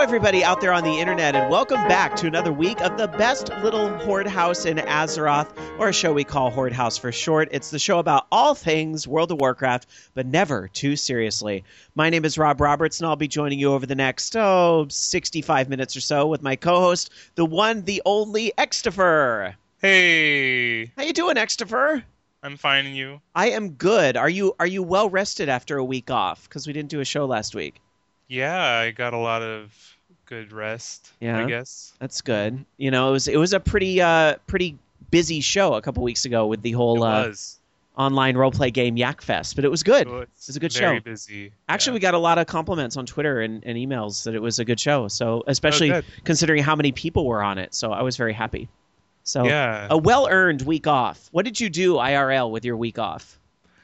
everybody out there on the internet, and welcome back to another week of the best little horde house in Azeroth, or a show we call Horde House for short. It's the show about all things World of Warcraft, but never too seriously. My name is Rob Roberts, and I'll be joining you over the next, 65 minutes or so with my co-host, the one, the only, Extifer. Hey! How you doing, Extifer? I'm fine, and you? I am good. Are you well rested after a week off? Because we didn't do a show last week. Yeah, I got a lot of good rest, I guess. That's good. You know, it was a pretty busy show a couple weeks ago with the whole online roleplay game Yakfest, but it was good. It was a good show. Very busy. Actually, we got a lot of compliments on Twitter and emails that it was a good show. So, especially considering how many people were on it. So, I was very happy. So, a well-earned week off. What did you do IRL with your week off?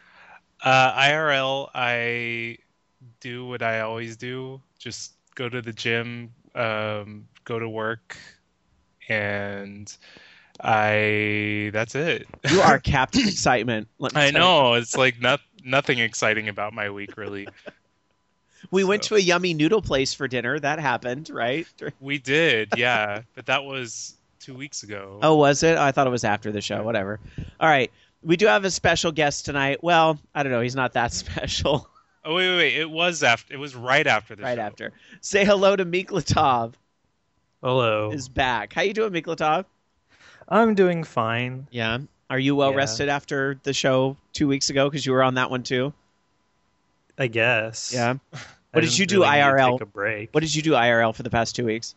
IRL, I do what I always do. Just go to the gym, go to work, and that's it. You are capped in excitement. I know. It's like nothing exciting about my week, really. We went to a yummy noodle place for dinner. That happened, right? We did, yeah. But that was 2 weeks ago. Oh, was it? I thought it was after the show. Whatever. All right. We do have a special guest tonight. Well, I don't know. He's not that special. Oh, wait. It was right after the show. Right after. Say hello to Miklatov. Hello. Is back. How you doing, Miklatov? I'm doing fine. Yeah. Are you well rested after the show 2 weeks ago? Because you were on that one too. I guess. Yeah. What did you do IRL? Take a break. What did you do IRL for the past 2 weeks?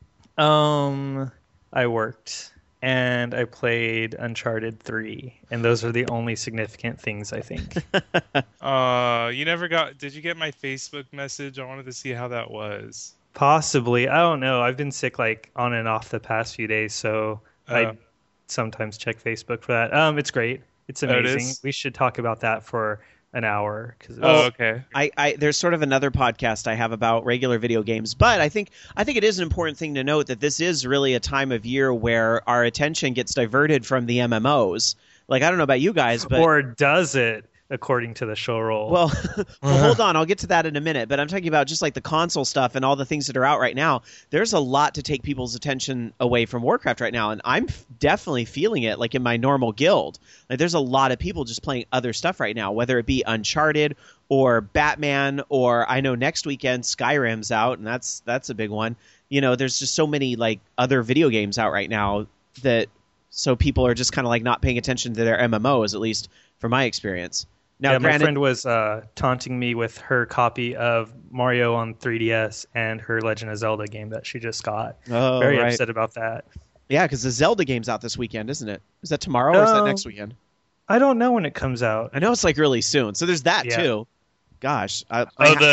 I worked and I played Uncharted 3, and those are the only significant things, I think. Did you get my Facebook message? I wanted to see how that was. Possibly. I don't know. I've been sick like on and off the past few days, so I sometimes check Facebook for that. It's great. It's amazing. We should talk about that for an hour. Okay. There's sort of another podcast I have about regular video games, but I think it is an important thing to note that this is really a time of year where our attention gets diverted from the MMOs. Like, I don't know about you guys, but... Or does it, according to the show roll? Well, hold on. I'll get to that in a minute. But I'm talking about just like the console stuff and all the things that are out right now. There's a lot to take people's attention away from Warcraft right now. And I'm definitely feeling it, like in my normal guild. Like, there's a lot of people just playing other stuff right now, whether it be Uncharted or Batman, or I know next weekend Skyrim's out, and that's a big one. You know, there's just so many like other video games out right now so people are just kind of like not paying attention to their MMOs, at least from my experience. Now, my friend was taunting me with her copy of Mario on 3DS and her Legend of Zelda game that she just got. Oh, very upset about that. Yeah, because the Zelda game's out this weekend, isn't it? Is that tomorrow or is that next weekend? I don't know when it comes out. I know it's like really soon. So there's that too. Gosh. The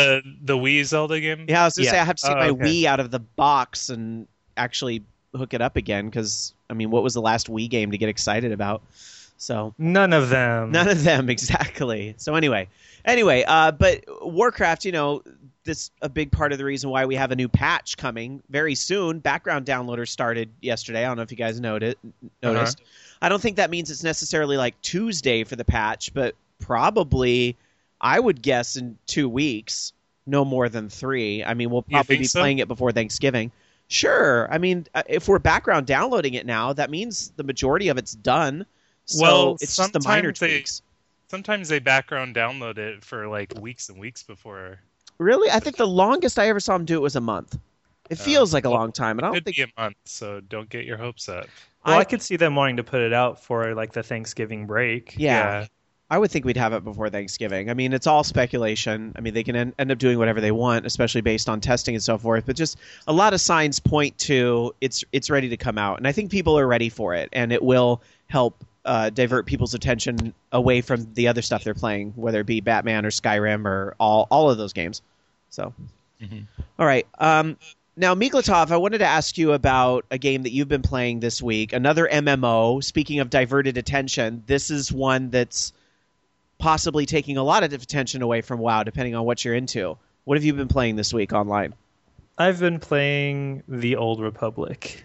Wii Zelda game? Yeah, I was going to say I have to take my Wii out of the box and actually hook it up again because, I mean, what was the last Wii game to get excited about? So none of them, exactly. So anyway, but Warcraft, you know, this a big part of the reason why we have a new patch coming very soon. Background downloader started yesterday. I don't know if you guys noticed. I don't think that means it's necessarily like Tuesday for the patch, but probably I would guess in 2 weeks, no more than 3. I mean, we'll probably be playing it before Thanksgiving. Sure. I mean, if we're background downloading it now, that means the majority of it's done. So it's just the minor tweaks. Sometimes they background download it for like weeks and weeks before. Really? I think the longest I ever saw them do it was a month. It feels like a long time. And I don't think it could be a month, so don't get your hopes up. Well, I could see them wanting to put it out for like the Thanksgiving break. Yeah. I would think we'd have it before Thanksgiving. I mean, it's all speculation. I mean, they can end up doing whatever they want, especially based on testing and so forth. But just a lot of signs point to it's ready to come out. And I think people are ready for it. And it will help divert people's attention away from the other stuff they're playing, whether it be Batman or Skyrim or all of those games. So, All right. Now, Miklatov, I wanted to ask you about a game that you've been playing this week, another MMO. Speaking of diverted attention, this is one that's possibly taking a lot of attention away from WoW, depending on what you're into. What have you been playing this week online? I've been playing The Old Republic.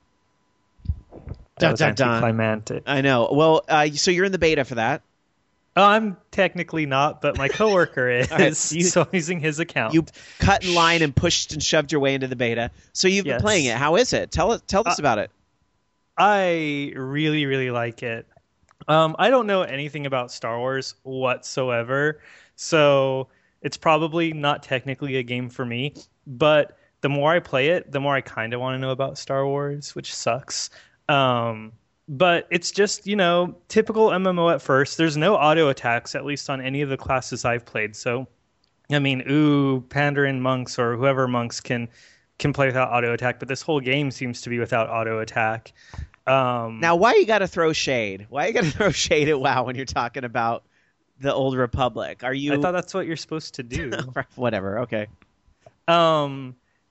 That was anticlimactic. I know. Well, so you're in the beta for that? Oh, I'm technically not, but my coworker is, right, so I'm using his account. You cut in line and pushed and shoved your way into the beta. So you've been playing it. How is it? Tell us about it. I really, really like it. I don't know anything about Star Wars whatsoever, so it's probably not technically a game for me. But the more I play it, the more I kind of want to know about Star Wars, which sucks. But it's just, typical MMO at first. There's no auto attacks, at least on any of the classes I've played. So, I mean, Pandaren monks or whoever monks can play without auto attack, but this whole game seems to be without auto attack. Now, why you got to throw shade? Why you got to throw shade at WoW when you're talking about the Old Republic? Are you? I thought that's what you're supposed to do. Whatever. Okay. And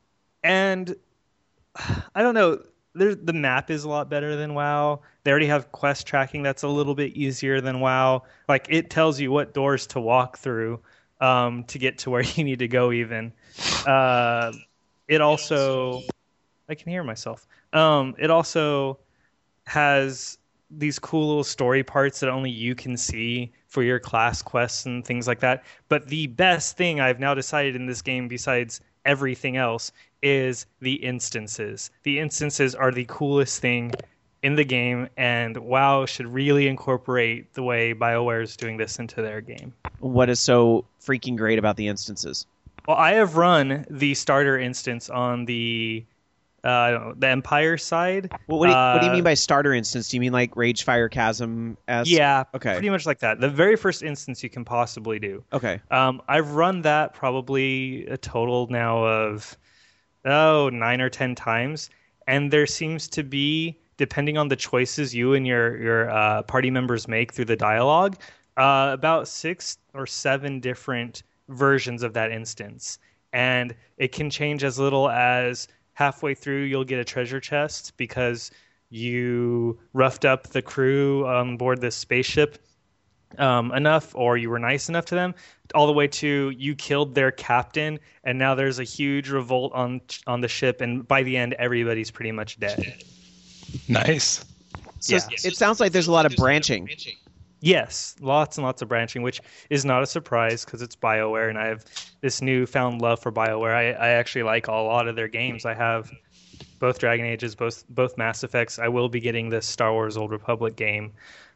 I don't know. The map is a lot better than WoW. They already have quest tracking that's a little bit easier than WoW. Like, it tells you what doors to walk through to get to where you need to go even. It also... I can hear myself. It also has these cool little story parts that only you can see for your class quests and things like that. But the best thing I've now decided in this game, besides everything else, is the instances. The instances are the coolest thing in the game, and WoW should really incorporate the way BioWare is doing this into their game. What is so freaking great about the instances? Well, I have run the starter instance on the Empire side. Well, what do you mean by starter instance? Do you mean like Ragefire Chasm? Yeah, okay, pretty much like that. The very first instance you can possibly do. Okay. I've run that probably a total now of 9 or 10 times, and there seems to be, depending on the choices you and your party members make through the dialogue, about 6 or 7 different versions of that instance, and it can change as little as halfway through you'll get a treasure chest because you roughed up the crew on board this spaceship enough, or you were nice enough to them, all the way to you killed their captain, and now there's a huge revolt on the ship, and by the end everybody's pretty much dead. Nice. So it sounds like there's a lot of branching. Yes, lots and lots of branching, which is not a surprise because it's BioWare, and I have this newfound love for BioWare. I actually like a lot of their games. I have both Dragon Ages, both Mass Effects. I will be getting this Star Wars Old Republic game.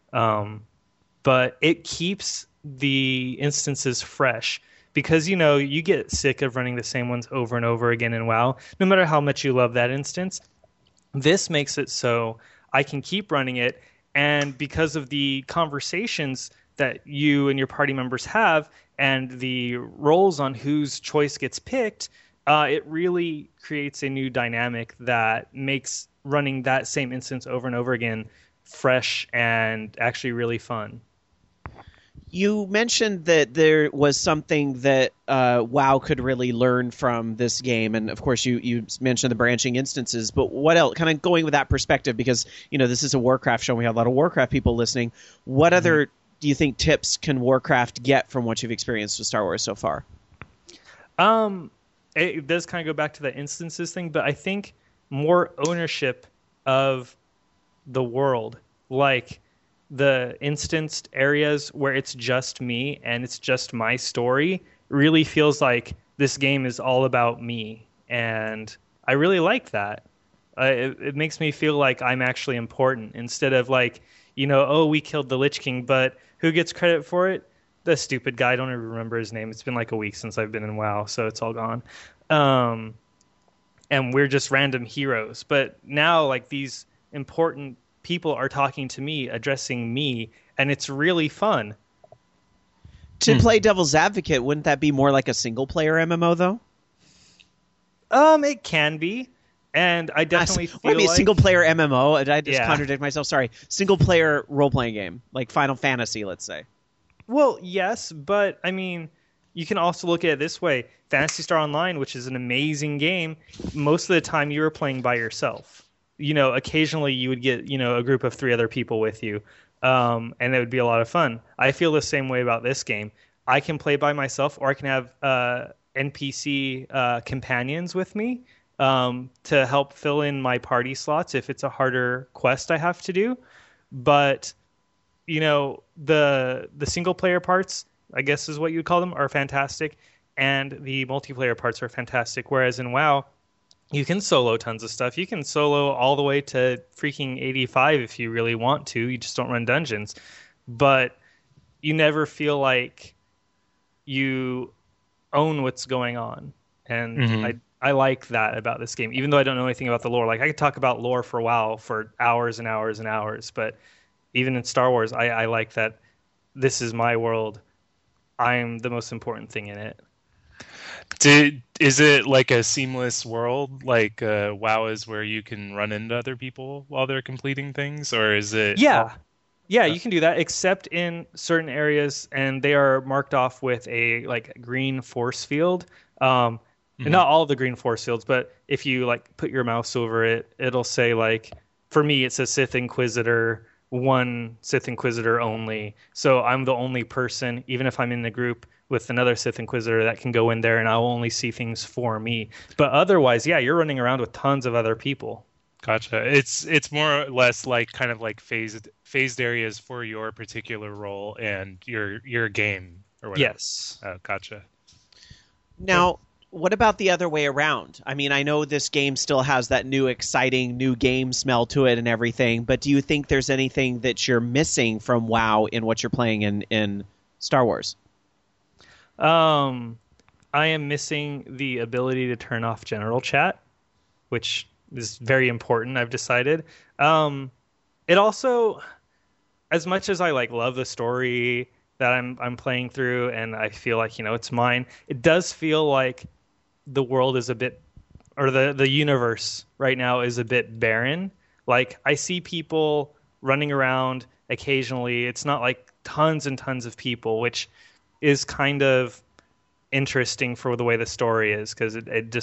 But it keeps the instances fresh because, you get sick of running the same ones over and over again in WoW, no matter how much you love that instance. This makes it so I can keep running it, and because of the conversations that you and your party members have and the roles on whose choice gets picked, it really creates a new dynamic that makes running that same instance over and over again fresh and actually really fun. You mentioned that there was something that WoW could really learn from this game, and of course you mentioned the branching instances, but what else, kind of going with that perspective, because this is a Warcraft show and we have a lot of Warcraft people listening. What other do you think tips can Warcraft get from what you've experienced with Star Wars so far? It does kind of go back to the instances thing, but I think more ownership of the world, like the instanced areas where it's just me and it's just my story, really feels like this game is all about me, and I really like that. It makes me feel like I'm actually important instead of like, we killed the Lich King, but who gets credit for it? The stupid guy. I don't even remember his name. It's been like a week since I've been in WoW, so it's all gone. And we're just random heroes. But now, like, these important people are talking to me, addressing me, and it's really fun. To play devil's advocate, wouldn't that be more like a single-player MMO, though? It can be. And I definitely feel like... a single-player MMO? I just contradict myself. Sorry. Single-player role-playing game, like Final Fantasy, let's say. Well, yes, but, I mean, you can also look at it this way. Phantasy Star Online, which is an amazing game, most of the time you were playing by yourself. Occasionally you would get, a group of 3 other people with you, and it would be a lot of fun. I feel the same way about this game. I can play by myself, or I can have NPC companions with me to help fill in my party slots if it's a harder quest I have to do. But the single player parts, I guess is what you'd call them, are fantastic, and the multiplayer parts are fantastic. Whereas in WoW, you can solo tons of stuff. You can solo all the way to freaking 85 if you really want to. You just don't run dungeons. But you never feel like you own what's going on. And I like that about this game, even though I don't know anything about the lore. Like, I could talk about lore for WoW for hours and hours and hours, but even in Star Wars, I like that this is my world. I'm the most important thing in it. Is it like a seamless world, like WoW is, where you can run into other people while they're completing things, or is it? Yeah, you can do that, except in certain areas, and they are marked off with a like green force field. And not all of the green force fields, but if you like put your mouse over it, it'll say, like, for me, it says Sith Inquisitor, one Sith Inquisitor only. So I'm the only person, even if I'm in the group with another Sith Inquisitor, that can go in there, and I'll only see things for me. But otherwise, yeah, you're running around with tons of other people. Gotcha. It's more or less like kind of like phased areas for your particular role and your game or whatever. Yes. Oh, gotcha. Now, what about the other way around? I mean, I know this game still has that new, exciting, new game smell to it and everything, but do you think there's anything that you're missing from WoW in what you're playing in Star Wars? I am missing the ability to turn off general chat, which is very important, I've decided. It also, as much as I like love the story that I'm playing through, and I feel like, it's mine, it does feel like the world is a bit, or the universe right now is a bit barren. Like, I see people running around occasionally. It's not like tons and tons of people, which is kind of interesting for the way the story is, because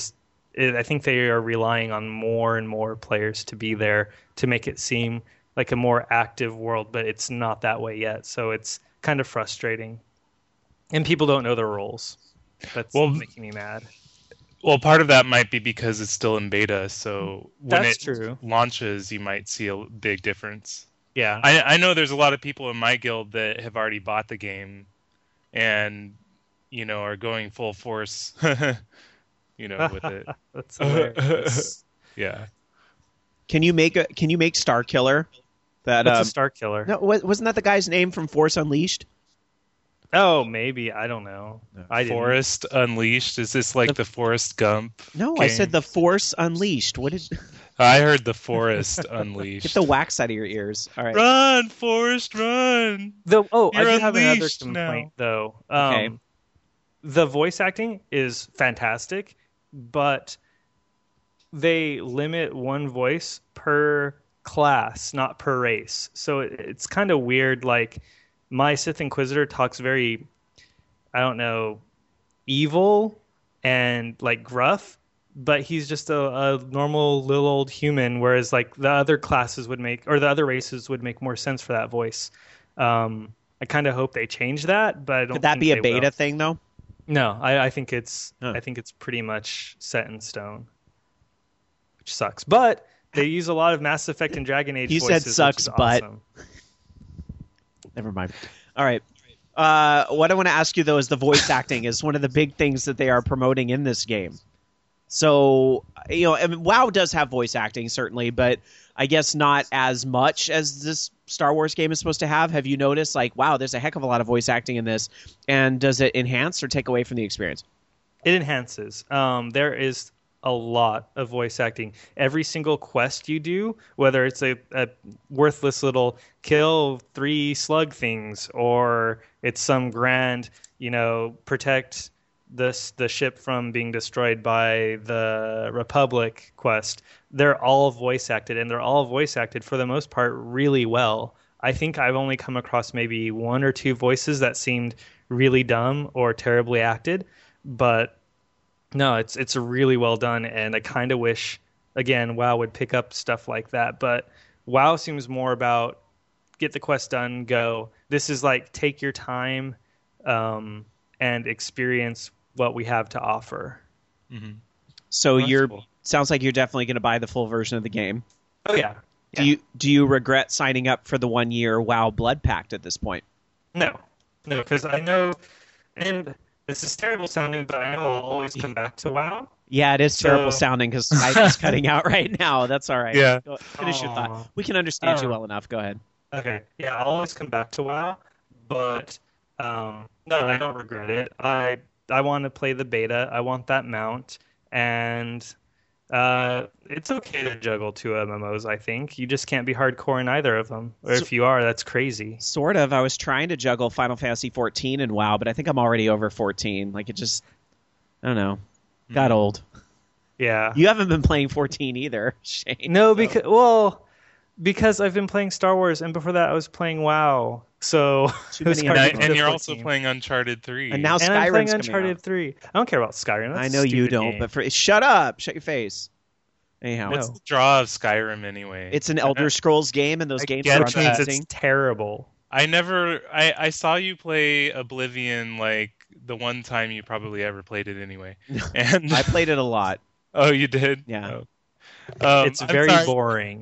I think they are relying on more and more players to be there to make it seem like a more active world, but it's not that way yet. So it's kind of frustrating. And people don't know their roles. That's making me mad. Well, part of that might be because it's still in beta, so when That's it true. launches, you might see a big difference. Yeah. I know there's a lot of people in my guild that have already bought the game and, are going full force, with it. That's hilarious. Yeah. Can you make Star Killer? What's a Star Killer? No, wasn't that the guy's name from Force Unleashed? Oh, maybe. I don't know. Forest Unleashed? Is this like the Forrest Gump No, game? I said the Force Unleashed. What did? I heard the Forest Unleashed. Get the wax out of your ears. All right. Run, Forrest, run! I do have another unleashed complaint, now. though. Okay. The voice acting is fantastic, but they limit one voice per class, not per race. So it's kind of weird. Like, my Sith Inquisitor talks very, I don't know, evil and like gruff, but he's just a normal little old human, whereas like the other classes the other races would make more sense for that voice. I kind of hope they change that, but I don't. Could that think be a they beta will. thing though? No, I think it's Oh. I think it's pretty much set in stone, which sucks. But they use a lot of Mass Effect and Dragon Age You voices, said sucks, which is but- awesome. Never mind. All right. What I want to ask you though is the voice acting is one of the big things that they are promoting in this game. So, I mean, WoW does have voice acting certainly, but I guess not as much as this Star Wars game is supposed to have. Have you noticed, like, wow, there's a heck of a lot of voice acting in this, and does it enhance or take away from the experience? It enhances. There is a lot of voice acting. Every single quest you do, whether it's a worthless little kill 3 slug things, or it's some grand, protect the ship from being destroyed by the Republic quest, they're all voice acted, and they're all voice acted for the most part really well. I think I've only come across maybe 1 or 2 voices that seemed really dumb or terribly acted, but no, it's really well done, and I kind of wish, again, WoW would pick up stuff like that. But WoW seems more about get the quest done, go. This is like take your time and experience what we have to offer. Mm-hmm. So That's cool. sounds like you're definitely going to buy the full version of the game. Oh yeah, Do you regret signing up for the 1 year WoW Blood Pact at this point? No, because I know, and this is terrible sounding, but I know I'll always come back to WoW. Yeah, it is terrible sounding because Skype is cutting out right now. That's all right. Yeah. Finish your thought. We can understand you well enough. Go ahead. Okay. Yeah, I'll always come back to WoW, but no, I don't regret it. I want to play the beta. I want that mount, and it's okay to juggle 2 MMOs. I think you just can't be hardcore in either of them, or if you are, that's crazy. Sort of. I was trying to juggle Final Fantasy 14 and WoW, but I think I'm already over 14. Like, it just, I don't know, got old. Yeah. You haven't been playing 14 either, Shane. No, because I've been playing Star Wars, and before that I was playing WoW. So Too many and you're also playing Uncharted 3. And now and I'm playing Skyrim's Uncharted 3. I don't care about Skyrim. That's I know a you stupid don't, game. but shut up. Shut your face. Anyhow. What's the draw of Skyrim anyway? It's an Elder Scrolls game, and those games get are which means amazing. it's terrible. I saw you play Oblivion like the one time you probably ever played it anyway. And I played it a lot. Oh, you did? Yeah. It's I'm very sorry. boring.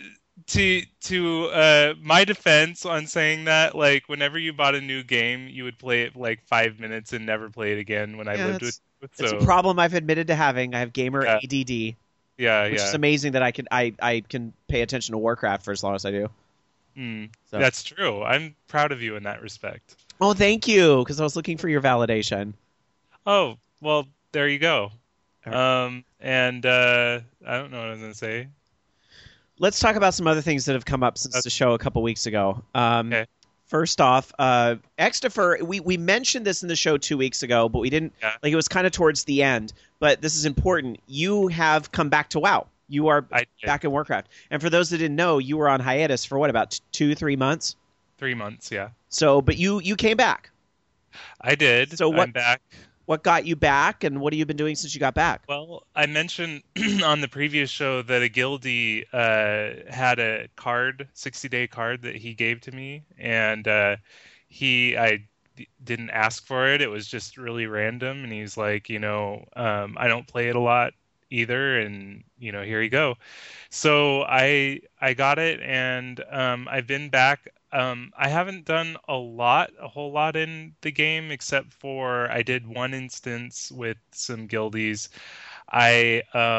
To my defense on saying that, like, whenever you bought a new game, you would play it like 5 minutes and never play it again. When I lived with, It's a problem I've admitted to having. I have gamer ADD, yeah, which is amazing that I can pay attention to Warcraft for as long as I do. So. That's true. I'm proud of you in that respect. Oh, thank you, because I was looking for your validation. Oh, well, there you go. All And I don't know what I was gonna say. Let's talk about some other things that have come up since the show a couple weeks ago. Okay. First off, Xdefer, we mentioned this in the show 2 weeks ago, but we didn't, like, it was kind of towards the end. But this is important. You have come back to WoW. You are back in Warcraft. And for those that didn't know, you were on hiatus for what, about 2-3 months? 3 months, yeah. So, but you came back. I did. So I'm back. What got you back, and what have you been doing since you got back? Well, I mentioned on the previous show that a guildie had a card, 60-day card that he gave to me, and I didn't ask for it. It was just really random, and he's like, I don't play it a lot either, and here you go. So I got it, and I've been back. I haven't done a whole lot in the game, except for I did one instance with some guildies. I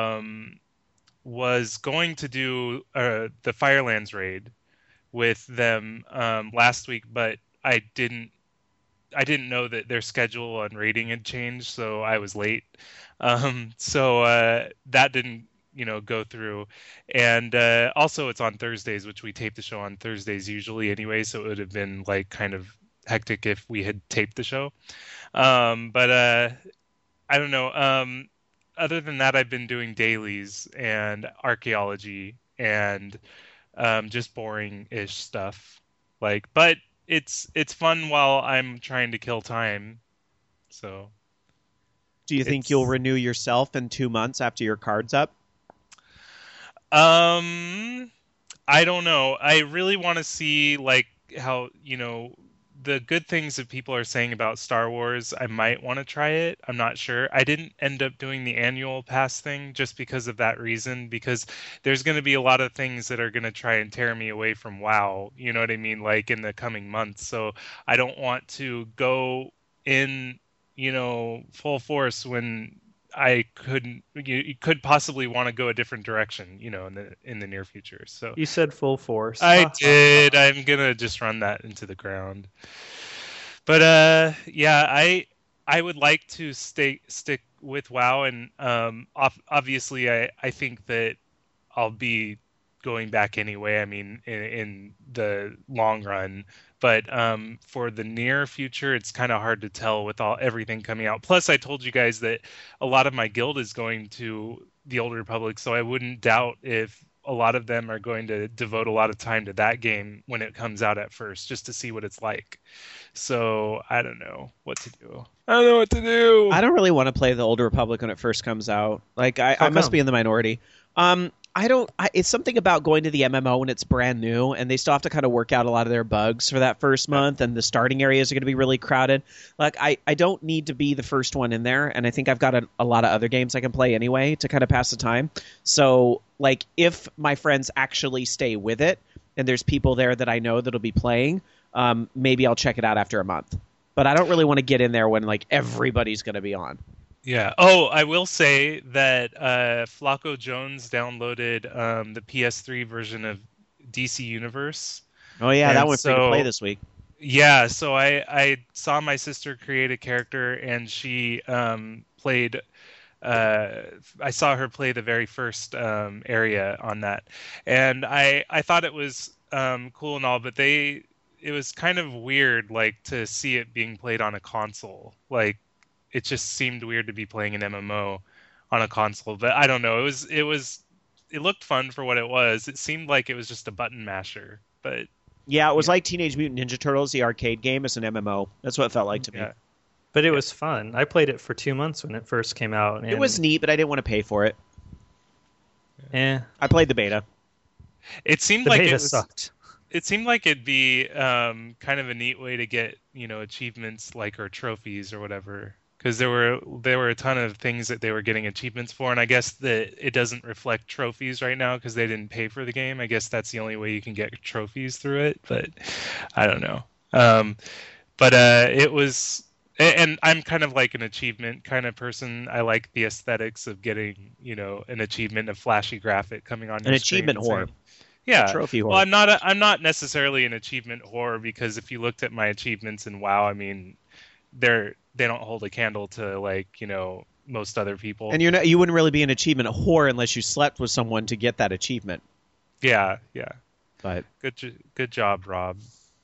was going to do the Firelands raid with them last week, but I didn't know that their schedule on raiding had changed, so I was late. So that didn't go through. And also it's on Thursdays, which we tape the show on Thursdays usually anyway, so it would have been like kind of hectic if we had taped the show. But I don't know. Other than that, I've been doing dailies and archaeology and just boring-ish stuff. But it's fun while I'm trying to kill time. So do you think you'll renew yourself in 2 months after your card's up? I don't know. I really want to see how, the good things that people are saying about Star Wars. I might want to try it. I'm not sure. I didn't end up doing the annual pass thing just because of that reason, because there's going to be a lot of things that are going to try and tear me away from WoW. You know what I mean? Like in the coming months. So I don't want to go in, full force when I you could possibly want to go a different direction, in the near future. So you said full force. I did. I'm gonna just run that into the ground. But yeah, I would like to stick with WoW, and obviously I think that I'll be going back anyway. I mean, in the long run. But for the near future, it's kind of hard to tell with everything coming out. Plus, I told you guys that a lot of my guild is going to the Old Republic, so I wouldn't doubt if a lot of them are going to devote a lot of time to that game when it comes out at first, just to see what it's like. So I don't know what to do. I don't really want to play the Old Republic when it first comes out. Like I must be in the minority. It's something about going to the MMO when it's brand new, and they still have to kind of work out a lot of their bugs for that first month, and the starting areas are going to be really crowded. Like, I don't need to be the first one in there, and I think I've got a lot of other games I can play anyway to kind of pass the time. So, like, if my friends actually stay with it, and there's people there that I know that'll be playing, maybe I'll check it out after a month. But I don't really want to get in there when, like, everybody's going to be on. Yeah. Oh, I will say that Flacco Jones downloaded the PS3 version of DC Universe. Oh, yeah, And that one's free to play this week. Yeah, so I saw my sister create a character, and she played. I saw her play the very first area on that, and I thought it was cool and all, but it was kind of weird, like, to see it being played on a console. Like, it just seemed weird to be playing an MMO on a console. But I don't know. It looked fun for what it was. It seemed like it was just a button masher, but. Yeah, it was like Teenage Mutant Ninja Turtles, the arcade game, as an MMO. That's what it felt like to me. But it was fun. I played it for 2 months when it first came out. And it was neat, but I didn't want to pay for it. Yeah. I played the beta. It seemed the like beta sucked. It seemed like it'd be kind of a neat way to get, achievements, like, or trophies or whatever. Because there were a ton of things that they were getting achievements for, and I guess that it doesn't reflect trophies right now because they didn't pay for the game. I guess that's the only way you can get trophies through it, but I don't know. It was, and I'm kind of like an achievement kind of person. I like the aesthetics of getting, an achievement, a flashy graphic coming on your screen. Achievement whore. Yeah, trophy whore. Well, I'm not necessarily an achievement whore, because if you looked at my achievements in WoW, I mean, they don't hold a candle to, like, most other people. And you wouldn't really be an achievement whore unless you slept with someone to get that achievement. Yeah. But good job, Rob.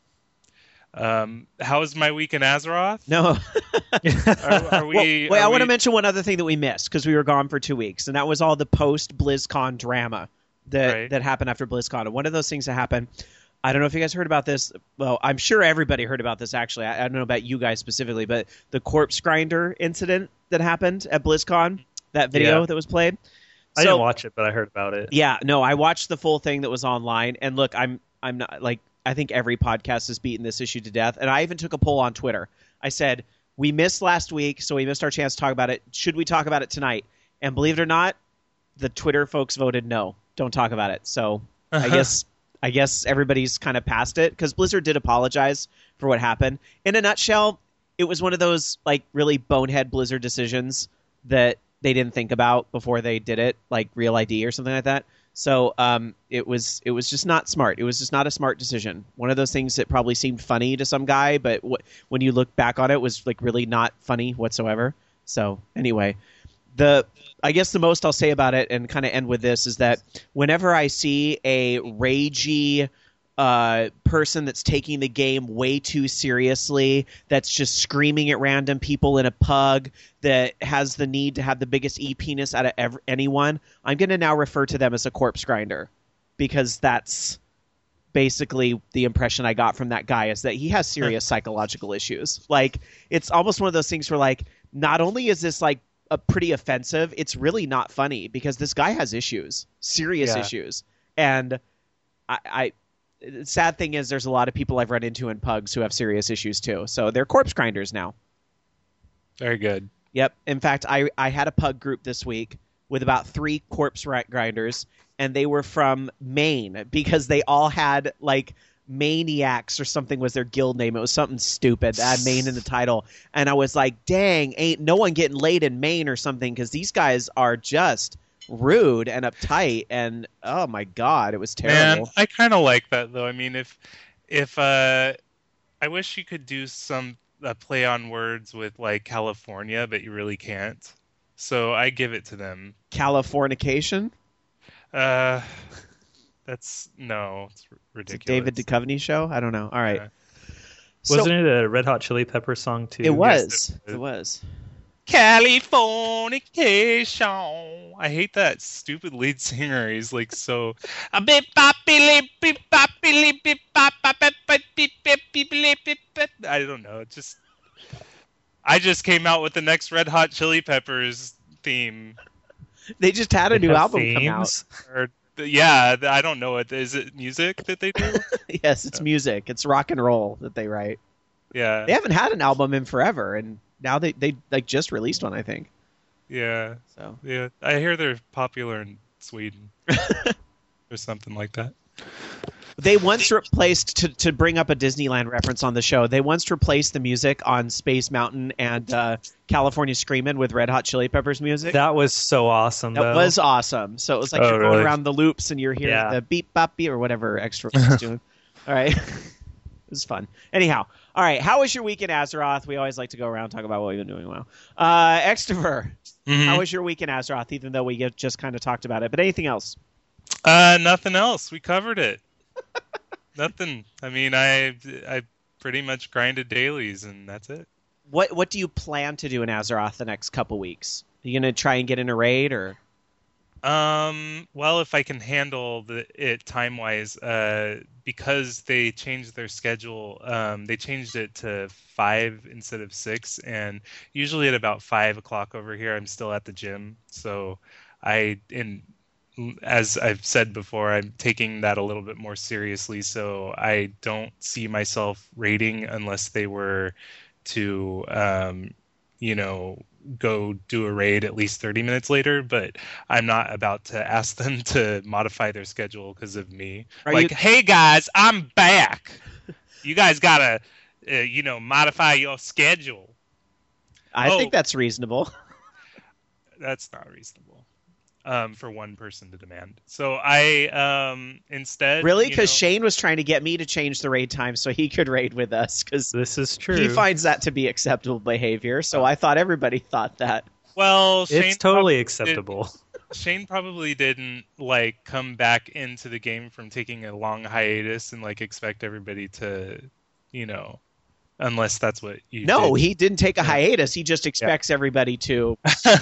How was my week in Azeroth? no. Are we? Wait, I want to mention one other thing that we missed because we were gone for 2 weeks, and that was all the post BlizzCon drama that happened after BlizzCon. And one of those things that happened, I don't know if you guys heard about this. Well, I'm sure everybody heard about this, actually. I don't know about you guys specifically, but the corpse grinder incident that happened at BlizzCon, that video that was played. I didn't watch it, but I heard about it. Yeah, no, I watched the full thing that was online. And look, I'm not, like, I think every podcast has beaten this issue to death. And I even took a poll on Twitter. I said, we missed last week, so we missed our chance to talk about it. Should we talk about it tonight? And believe it or not, the Twitter folks voted no. Don't talk about it. So I guess everybody's kind of past it, because Blizzard did apologize for what happened. In a nutshell, it was one of those, like, really bonehead Blizzard decisions that they didn't think about before they did it, like Real ID or something like that. So it was just not smart. It was just not a smart decision. One of those things that probably seemed funny to some guy, but when you look back on it, was, like, really not funny whatsoever. So anyway, I guess the most I'll say about it, and kind of end with this, is that whenever I see a ragey person that's taking the game way too seriously, that's just screaming at random people in a pug, that has the need to have the biggest e-penis out of anyone, I'm going to now refer to them as a corpse grinder, because that's basically the impression I got from that guy, is that he has serious psychological issues. Like, it's almost one of those things where, like, not only is this, like, a pretty offensive, it's really not funny, because this guy has issues, serious issues. And I sad thing is, there's a lot of people I've run into in pugs who have serious issues too. So they're corpse grinders now. Very good. Yep. In fact, I had a pug group this week with about 3 corpse grinders, and they were from Maine, because they all had, like, Maniacs or something was their guild name. It was something stupid that had Maine in the title. And I was like, dang, ain't no one getting laid in Maine or something, because these guys are just rude and uptight, and oh my god, it was terrible. Man, I kind of like that, though. I mean, if I wish you could do some play on words with, like, California, but you really can't. So I give it to them. Californication? It's ridiculous. It's a David Duchovny show? I don't know. All right. Wasn't it a Red Hot Chili Peppers song too? It was. It was. Californication. I hate that stupid lead singer. He's, like, so. I don't know. I just came out with the next Red Hot Chili Peppers theme. They just had a new album come out. Yeah, I don't know what is it. Music that they do? Yes, it's music. It's rock and roll that they write. Yeah, They haven't had an album in forever, and now they like just released one, I think. yeah, So yeah. I hear they're popular in Sweden or something like that. they once replaced to bring up a Disneyland reference on the show. They once replaced the music on Space Mountain and California Screamin' with Red Hot Chili Peppers music. That was so awesome. That was awesome. So it was like you're going really? around the loops and you're hearing the beep bop beep or whatever extra was doing. All right. It was fun. Anyhow, all right. How was your week in Azeroth? We always like to go around and talk about what we've been doing. Well, Extrover, how was your week in Azeroth? Even though we just kind of talked about it, but anything else? Nothing else. We covered it. Nothing. I mean, I pretty much grinded dailies, and that's it. What do you plan to do in Azeroth the next couple weeks? Are you gonna try and get in a raid or? Well, if I can handle it time-wise, because they changed their schedule, they changed it to 5 instead of 6, and usually at about 5 o'clock over here, I'm still at the gym. So as I've said before, I'm taking that a little bit more seriously. So I don't see myself raiding unless they were to, go do a raid at least 30 minutes later, but I'm not about to ask them to modify their schedule because of me. Hey guys, I'm back. You guys gotta, modify your schedule. I think that's reasonable. That's not reasonable. For one person to demand. So I instead really, because Shane was trying to get me to change the raid time so he could raid with us, because this is true. He finds that to be acceptable behavior. So I thought everybody thought that. Well, it's totally acceptable. Shane probably didn't come back into the game from taking a long hiatus and expect everybody to, unless that's what you. No, did. He didn't take a hiatus. He just expects everybody to.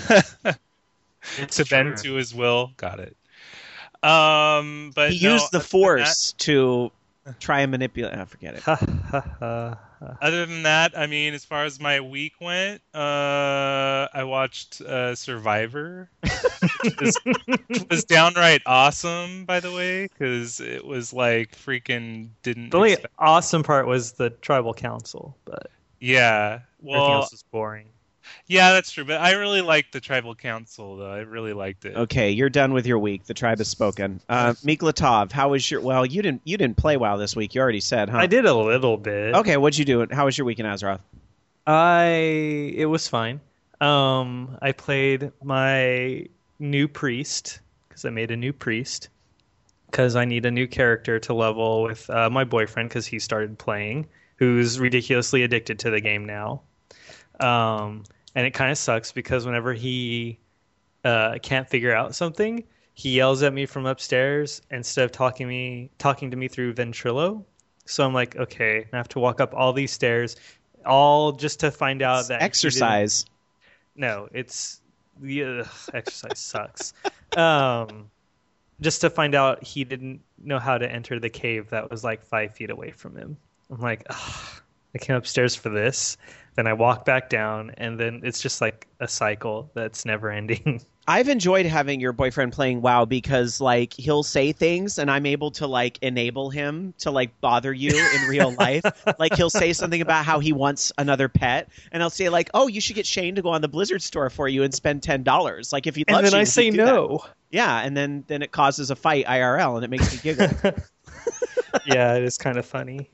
To bend to his will. Got it. But he used the Force to try and manipulate. I forget it. Other than that, I mean, as far as my week went, I watched Survivor. It was downright awesome, by the way, because it was freaking didn't. The only awesome part was the tribal council, but yeah, everything else was boring. Yeah, that's true. But I really liked the tribal council, though. I really liked it. Okay, you're done with your week. The tribe has spoken. Miklatov, how was your? Well, you didn't play WoW this week. You already said, huh? I did a little bit. Okay, what'd you do? How was your week in Azeroth? It was fine. I played my new priest because I made a new priest because I need a new character to level with my boyfriend because he started playing, who's ridiculously addicted to the game now. And it kind of sucks because whenever he can't figure out something, he yells at me from upstairs instead of talking to me through Ventrilo. So I'm like, okay, I have to walk up all these stairs, all just to find out it's that exercise. No, it's exercise sucks. Just to find out he didn't know how to enter the cave that was 5 feet away from him. I'm like, ugh, I came upstairs for this. Then I walk back down, and then it's just a cycle that's never ending. I've enjoyed having your boyfriend playing WoW because he'll say things and I'm able to enable him to bother you in real life. He'll say something about how he wants another pet, and I'll say oh, you should get Shane to go on the Blizzard store for you and spend $10. If he loves you, and then I say no. That. Yeah, and then it causes a fight IRL, and it makes me giggle. Yeah, it is kind of funny.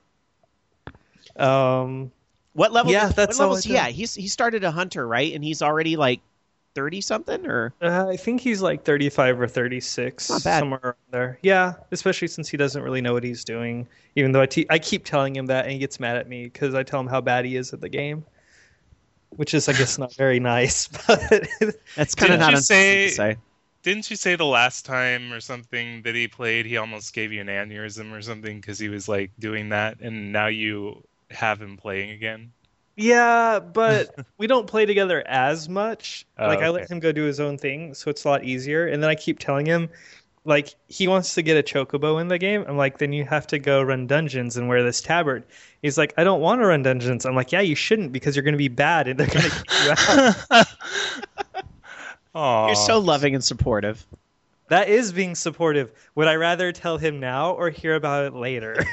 What level? Yeah, that's all. Yeah, he started a hunter, right? And he's already 30 something, or I think he's 35 or 36, not bad. Somewhere around there. Yeah, especially since he doesn't really know what he's doing. Even though I keep telling him that, and he gets mad at me because I tell him how bad he is at the game, which is, I guess, not very nice. But that's kind of not to say. Didn't you say the last time or something that he played, he almost gave you an aneurysm or something because he was doing that, and now you have him playing again? Yeah, but we don't play together as much. Okay. I let him go do his own thing, so it's a lot easier. And then I keep telling him, he wants to get a chocobo in the game. I'm like, then you have to go run dungeons and wear this tabard. He's like, I don't want to run dungeons. I'm like, yeah, you shouldn't because you're going to be bad and they're going to kick you out. You're so loving and supportive. That is being supportive. Would I rather tell him now or hear about it later?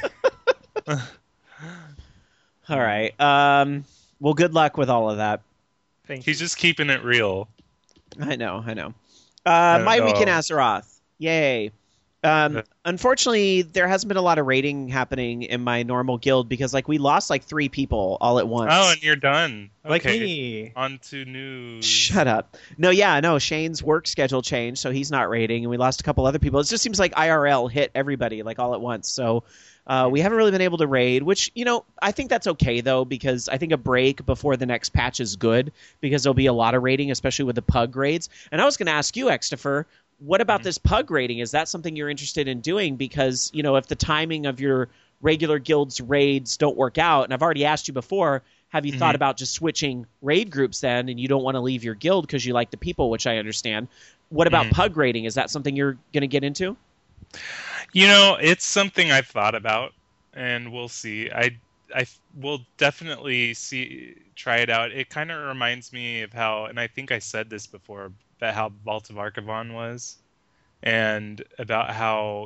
All right. Well, good luck with all of that. Thank you. He's just keeping it real. I know. don't My know. week in Azeroth. Yay. Unfortunately, there hasn't been a lot of raiding happening in my normal guild because, like, we lost like 3 people all at once. Oh, and you're done. Like Okay. me. On to news. Shut up. No, Shane's work schedule changed, so he's not raiding, and we lost a couple other people. It just seems like IRL hit everybody, like, all at once. So we haven't really been able to raid, which, I think that's okay, though, because I think a break before the next patch is good, because there'll be a lot of raiding, especially with the pug raids. And I was going to ask you, Xtifer, what about this pug raiding? Is that something you're interested in doing? Because, if the timing of your regular guild's raids don't work out, and I've already asked you before, have you thought about just switching raid groups then, and you don't want to leave your guild because you like the people, which I understand. What about pug raiding? Is that something you're going to get into? It's something I've thought about, and we'll see. I will definitely try it out. It kind of reminds me of how, and I think I said this before, about how Vault of Archivon was, and about how,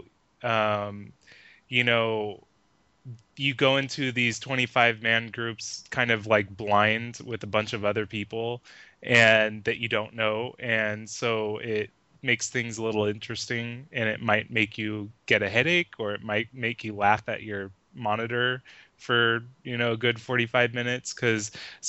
you go into these 25-man groups kind of like blind with a bunch of other people and that you don't know, and so it makes things a little interesting, and it might make you get a headache, or it might make you laugh at your monitor for a good 45 minutes. Because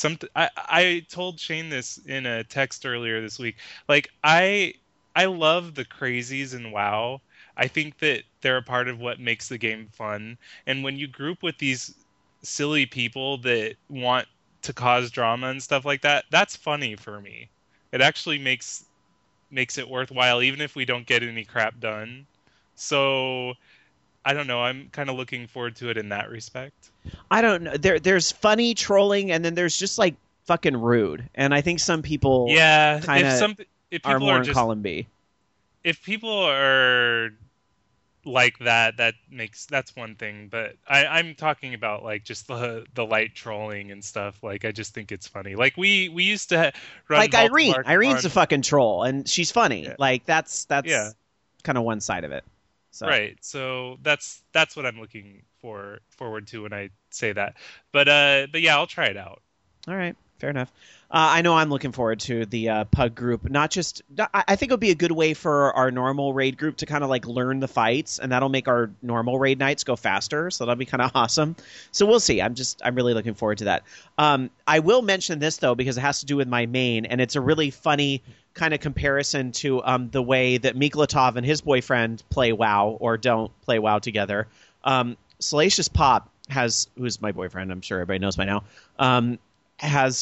I told Shane this in a text earlier this week. Like, I love the crazies in WoW. I think that they're a part of what makes the game fun. And when you group with these silly people that want to cause drama and stuff like that, that's funny for me. It actually makes it worthwhile, even if we don't get any crap done. So I don't know. I'm kind of looking forward to it in that respect. I don't know. There's funny trolling, and then there's just like fucking rude. And I think some people kind of are more in column B. If people are like that's one thing, but I'm talking about like just the light trolling and stuff. Like, I just think it's funny. Like, we used to run like Irene. Irene's a fucking troll, and she's funny. Yeah. Like, that's kind of one side of it. So. Right. So that's what I'm looking forward to when I say that. But yeah, I'll try it out. All right. Fair enough. I know I'm looking forward to the pug group. I think it'll be a good way for our normal raid group to kind of like learn the fights, and that'll make our normal raid nights go faster. So that'll be kind of awesome. So we'll see. I'm really looking forward to that. I will mention this though, because it has to do with my main, and it's a really funny kind of comparison to the way that Miklatov and his boyfriend play WoW or don't play WoW together. Salacious Pop who's my boyfriend, I'm sure everybody knows by now, has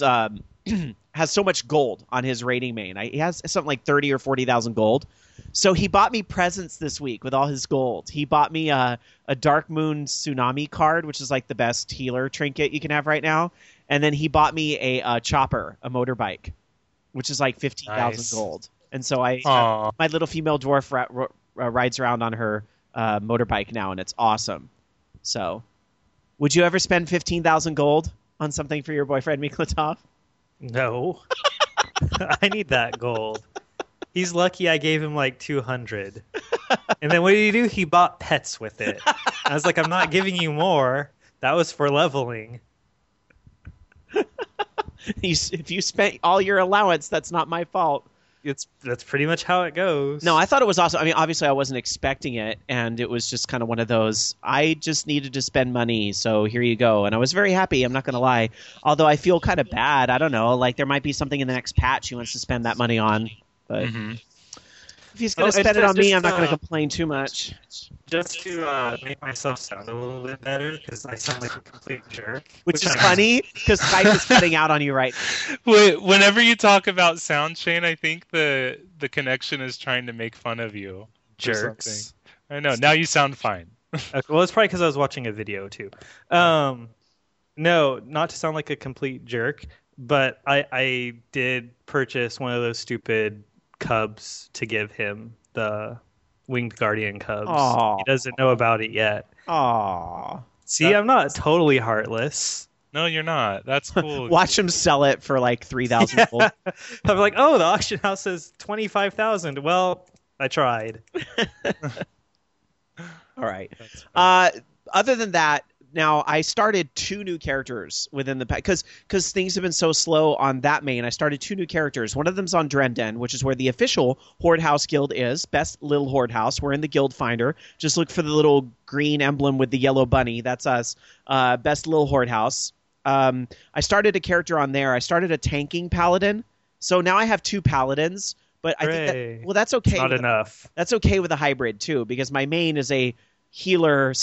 so much gold on his raiding main. He has something like 30 or 40,000 gold. So he bought me presents this week with all his gold. He bought me a Dark Moon Tsunami card, which is like the best healer trinket you can have right now. And then he bought me a chopper, a motorbike, which is like 15,000 gold. And so my little female dwarf rides around on her motorbike now, and it's awesome. So would you ever spend 15,000 gold on something for your boyfriend, Miklatov? No. I need that gold. He's lucky I gave him like 200. And then what did he do? He bought pets with it. I was like, I'm not giving you more. That was for leveling. If you spent all your allowance, that's not my fault. That's pretty much how it goes. No, I thought it was awesome. I mean, obviously I wasn't expecting it, and it was just kind of one of those, I just needed to spend money, so here you go. And I was very happy, I'm not going to lie. Although I feel kind of bad. I don't know. Like, there might be something in the next patch he wants to spend that money on. But if he's going to spend it on me, I'm not going to complain too much. Just to make myself sound a little bit better, because I sound like a complete jerk. Which is funny, because Skype is cutting out on you right now. Whenever you talk about sound, Shane, I think the connection is trying to make fun of you. Jerks. I know. Now you sound fine. Okay, well, it's probably because I was watching a video, too. No, not to sound like a complete jerk, but I did purchase one of those stupid cubs to give him, the Winged Guardian cubs. Aww. He doesn't know about it yet. Aww. See, I'm not totally heartless. No, you're not. That's cool. Watch him sell it for like 3,000 gold. I'm like, oh, the auction house says 25,000. Well, I tried. All right. Other than that, now I started 2 new characters within the pack because things have been so slow on that main. I started 2 new characters. One of them's on Drenden, which is where the official Horde House guild is. Best little Horde House. We're in the guild finder. Just look for the little green emblem with the yellow bunny. That's us. Best little Horde House. I started a character on there. I started a tanking paladin. So now I have 2 paladins. But I think that's okay. It's not enough. That's okay with a hybrid too, because my main is a healer /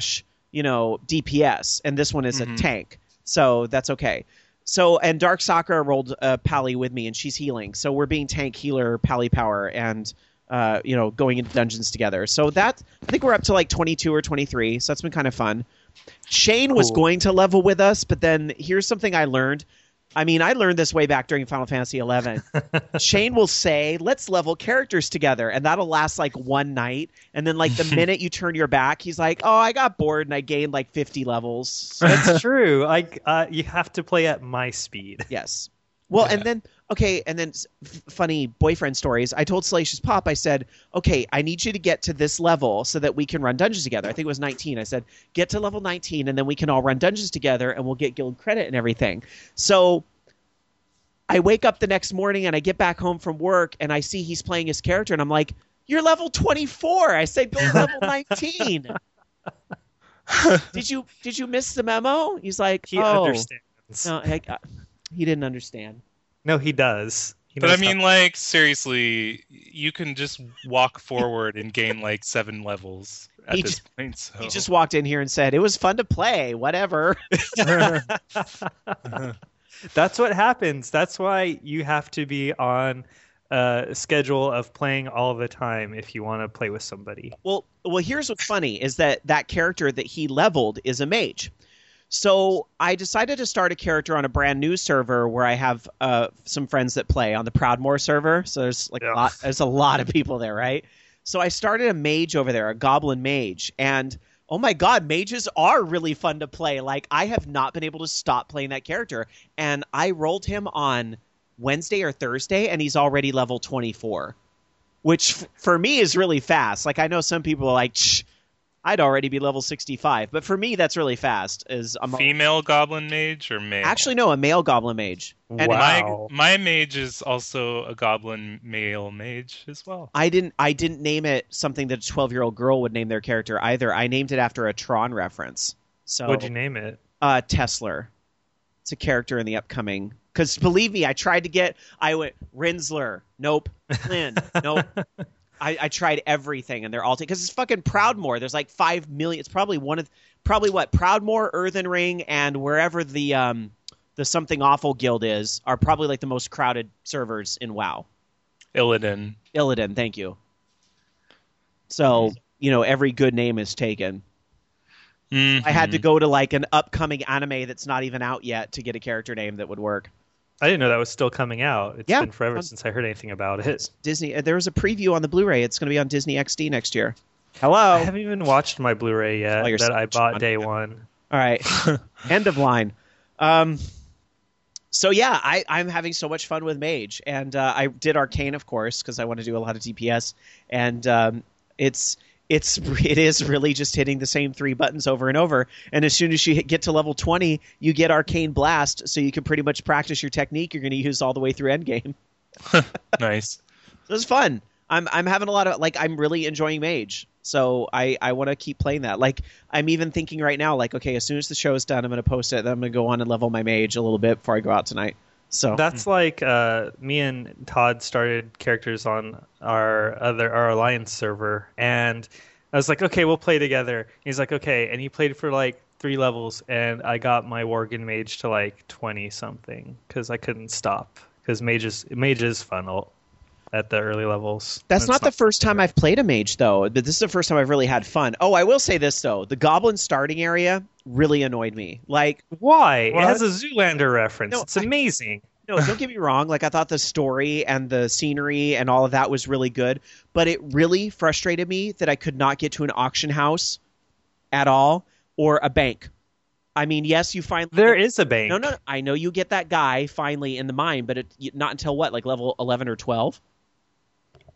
DPS, and this one is a tank, so that's okay. So, and Dark Sakura rolled Pally with me, and she's healing, so we're being tank healer Pally power, and going into dungeons together. So that I think we're up to like 22 or 23, so that's been kind of fun. Shane was going to level with us, but then here's something I learned. I mean, I learned this way back during Final Fantasy XI. Shane will say, let's level characters together, and that'll last like one night. And then like the minute you turn your back, he's like, oh, I got bored and I gained like 50 levels. That's true. You have to play at my speed. Yes. Well, and then funny boyfriend stories. I told Salacious Pop, I said, okay, I need you to get to this level so that we can run dungeons together. I think it was 19. I said, get to level 19 and then we can all run dungeons together and we'll get guild credit and everything. So I wake up the next morning and I get back home from work and I see he's playing his character and I'm like, you're level 24. I said, go level 19. Did you miss the memo? He's like, he understands. No, he didn't understand. No, he does. But I mean, like, seriously, you can just walk forward and gain like 7 levels at this point. So. He just walked in here and said, it was fun to play, whatever. That's what happens. That's why you have to be on a schedule of playing all the time if you want to play with somebody. Well, here's what's funny is that character that he leveled is a mage. So I decided to start a character on a brand new server where I have some friends that play on the Proudmoore server. So there's there's a lot of people there, right? So I started a mage over there, a goblin mage, and oh my god, mages are really fun to play. Like I have not been able to stop playing that character, and I rolled him on Wednesday or Thursday, and he's already level 24, which for me is really fast. Like I know some people are like, I'd already be level 65. But for me, that's really fast. Female goblin mage or male? Actually, no, a male goblin mage. And wow. My mage is also a goblin male mage as well. I didn't name it something that a 12-year-old girl would name their character either. I named it after a Tron reference. So what'd you name it? Tesla. It's a character in the upcoming. Because believe me, I went Rinsler. Nope. Flynn. Nope. I tried everything, and they're all because it's fucking Proudmoore. There's like 5 million. It's probably Proudmoore, Earthen Ring, and wherever the Something Awful Guild are probably like the most crowded servers in WoW. Illidan, thank you. So every good name is taken. Mm-hmm. I had to go to like an upcoming anime that's not even out yet to get a character name that would work. I didn't know that was still coming out. It's been forever since I heard anything about it. Disney. There was a preview on the Blu-ray. It's going to be on Disney XD next year. Hello. I haven't even watched my Blu-ray yet that I bought day one. All right. End of line. So yeah, I'm having so much fun with Mage, and I did Arcane, of course, because I want to do a lot of DPS, and it is really just hitting the same 3 buttons over and over. And as soon as you get to level 20, you get Arcane Blast, so you can pretty much practice your technique you're going to use all the way through Endgame. Nice. It was fun. I'm having a lot of I'm really enjoying Mage, so I want to keep playing that. Like I'm even thinking right now, like okay, as soon as the show is done, I'm going to post it. Then I'm going to go on and level my Mage a little bit before I go out tonight. So that's like me and Todd started characters on our Alliance server, and I was like, okay, we'll play together. He's like, okay, and he played for like 3 levels, and I got my Worgen Mage to like 20 something because I couldn't stop because Mage is fun at the early levels. That's not the first time I've played a Mage though, but this is the first time I've really had fun. Oh, I will say this though, the Goblin starting area really annoyed me. Like why? What? It has a Zoolander reference. No, it's amazing. No, don't get me wrong. Like I thought the story and the scenery and all of that was really good, but it really frustrated me that I could not get to an auction house at all or a bank. I mean, yes, you finally there is a bank. No. I know you get that guy finally in the mine, but not until what, like level 11 or 12?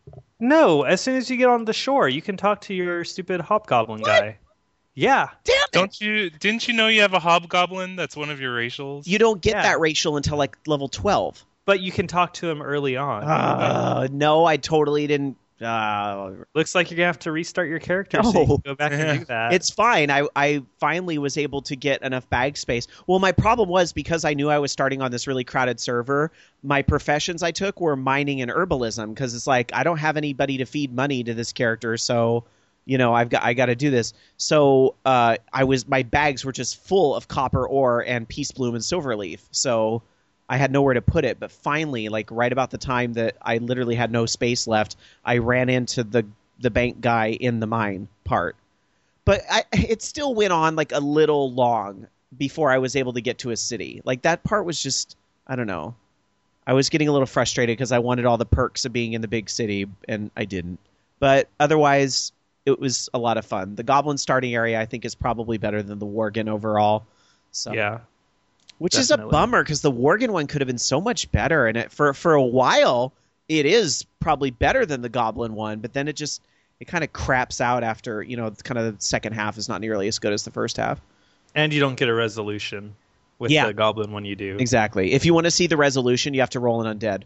No, as soon as you get on the shore, you can talk to your stupid hobgoblin guy. Yeah, Damn it! Didn't you know you have a hobgoblin that's one of your racials? You don't get Yeah. that racial until like level 12. but you can talk to him early on. No, I totally didn't. Looks like you're gonna have to restart your character No. so you can go back and do that. It's fine. I finally was able to get enough bag space. Well, my problem was because I knew I was starting on this really crowded server, my professions I took were mining and herbalism because it's like I don't have anybody to feed money to this character, so I got to do this. So my bags were just full of copper ore and peace bloom and silverleaf. So I had nowhere to put it, but finally, like right about the time that I literally had no space left, I ran into the bank guy in the mine part. But it still went on like a little long before I was able to get to a city. Like that part was just, I don't know. I was getting a little frustrated because I wanted all the perks of being in the big city, and I didn't. But otherwise, it was a lot of fun. The Goblin starting area, I think, is probably better than the Worgen overall. So. Yeah. Which Definitely. is a bummer because the Worgen one could have been so much better, and for a while it is probably better than the Goblin one, but then it kind of craps out after kind of the second half is not nearly as good as the first half. And you don't get a resolution with the goblin when you do. Exactly. If you want to see the resolution, you have to roll an undead.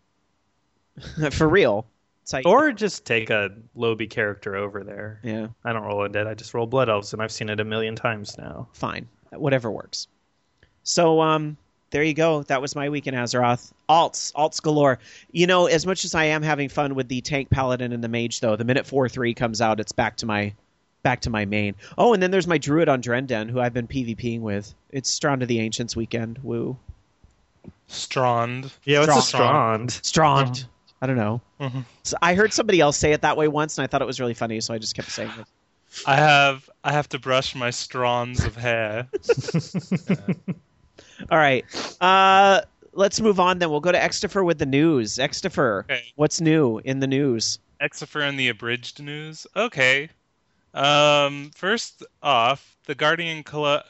For real. It's like, Or just take a Lobby character over there. yeah, I don't roll undead, I just roll blood elves, and I've seen it a million times now. fine, whatever works. So there you go. That was my week in Azeroth. Alts galore. As much as I am having fun with the tank paladin and the mage, though, the minute 4-3 comes out, it's back to my main. Oh, and then there's my druid on Drenden, who I've been PvPing with. It's Strand of the Ancients weekend. Woo. Strand. Yeah, what's a Strand. strand? Strand. I don't know. Mm-hmm. So I heard somebody else say it that way once, and I thought it was really funny, so I just kept saying it. I have to brush my strands of hair. All right. Let's move on then. We'll go to Extifer with the news. Extifer, Okay. what's new in the news? Exifer and the abridged news. Okay. First off, the Guardian Cup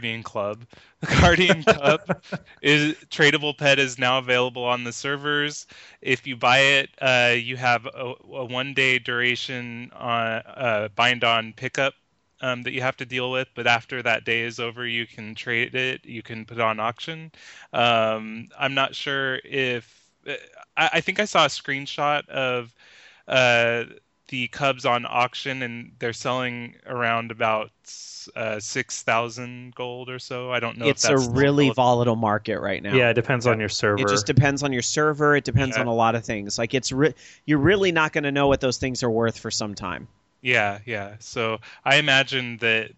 is tradable pet is now available on the servers. If you buy it, you have a 1-day duration on bind on pickup that you have to deal with. But after that day is over, you can trade it. You can put it on auction. I'm not sure if I think I saw a screenshot of the Cubs on auction, and they're selling around about 6,000 gold or so. I don't know. It's if that's a really volatile market right now. Yeah, it depends on your server. It just depends on your server. It depends on a lot of things. Like you're really not going to know what those things are worth for some time. Yeah. So I imagine that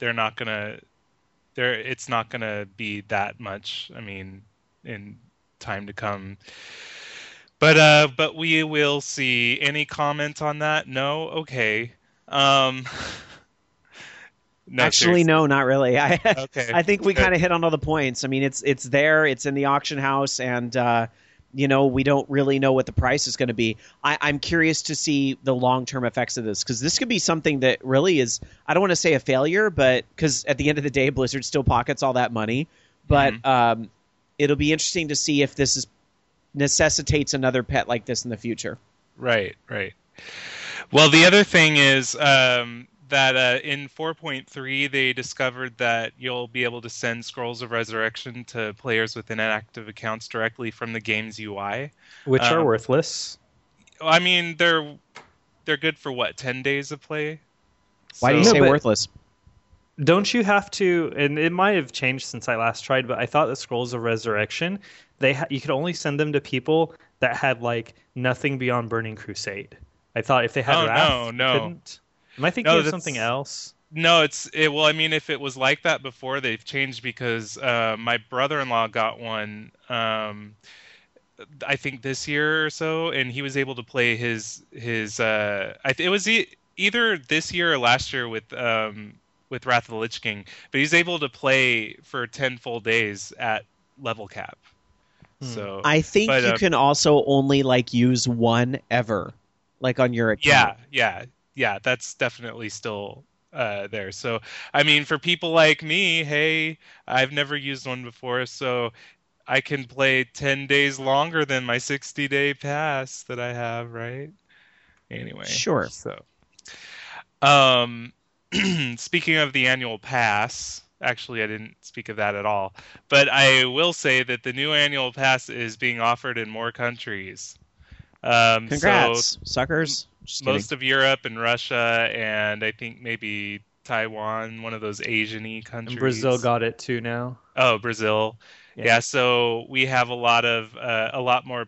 it's not gonna be that much. I mean, in time to come. But we will see. Any comment on that? No? Okay. No, Actually, seriously. no, not really. Okay. I think we Good. kind of hit on all the points. I mean, it's there. It's in the auction house, and we don't really know what the price is going to be. I'm curious to see the long-term effects of this, because this could be something that really is, I don't want to say a failure, but because at the end of the day, Blizzard still pockets all that money. But it'll be interesting to see if this necessitates another pet like this in the future. Right. Well, the other thing is that in 4.3 they discovered that you'll be able to send Scrolls of Resurrection to players with inactive accounts directly from the game's UI, which are worthless. I mean, they're good for 10 days of play. Why do you No, say but- worthless? Don't you have to? And it might have changed since I last tried, but I thought the Scrolls of Resurrection, you could only send them to people that had like nothing beyond Burning Crusade. I thought if they had Wrath, no. you couldn't. Am I thinking No, of that's- something else? No, well, I mean, if it was like that before, they've changed because my brother-in-law got one, I think this year or so, and he was able to play his it was either this year or last year with Wrath of the Lich King, but he's able to play for 10 full days at level cap. So I think you can also only use one ever, like on your account. Yeah, that's definitely still there. So, I mean, for people like me, hey, I've never used one before, so I can play 10 days longer than my 60-day pass that I have, right? Anyway, Sure. So, speaking of the annual pass, actually, I didn't speak of that at all. But I will say that the new annual pass is being offered in more countries. So Congrats, suckers. Just kidding. most of Europe and Russia, and I think maybe Taiwan, one of those Asian-y countries. And Brazil got it too now. Oh, Brazil. Yeah, so we have a lot more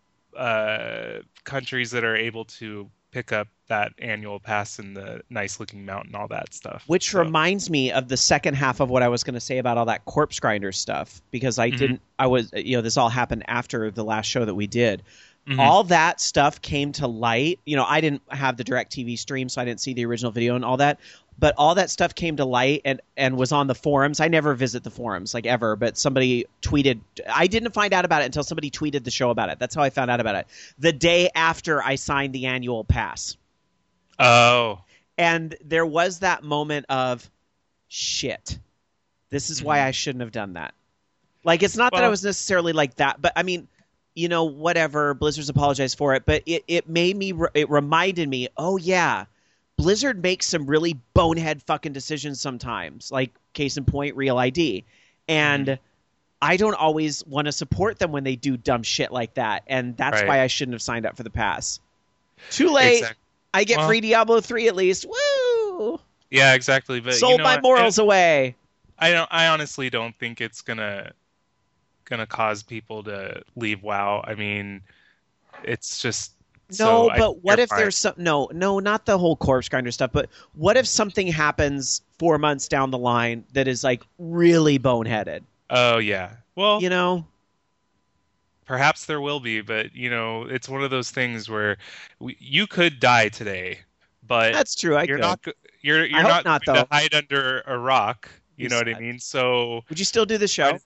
countries that are able to pick up that annual pass and the nice looking mount and all that stuff. Which reminds me of the second half of what I was going to say about all that corpse grinder stuff, because this all happened after the last show that we did. Mm-hmm. All that stuff came to light. I didn't have the DirecTV stream, so I didn't see the original video and all that. But all that stuff came to light and was on the forums. I never visit the forums, like, ever, but somebody tweeted. I didn't find out about it until somebody tweeted the show about it. That's how I found out about it. The day after I signed the annual pass. Oh. And there was that moment of, shit, this is why I shouldn't have done that. Like, it's not that I was necessarily like that, but I mean, whatever, Blizzard's apologized for it, but it reminded me, oh yeah, Blizzard makes some really bonehead fucking decisions sometimes, like case in point, Real ID. And I don't always want to support them when they do dumb shit like that. And that's why I shouldn't have signed up for the pass. Too late. Exactly. I get free Diablo 3 at least. Woo! Yeah, exactly. But sold my morals away. I honestly don't think it's gonna cause people to leave WoW. I mean, it's just but what if there's some no, not the whole corpse grinder stuff, but what if something happens 4 months down the line that is like really boneheaded? Oh yeah. Well, perhaps there will be, but it's one of those things where you could die today, but that's true. You're not going to hide under a rock. You know what I mean? So would you still do the show?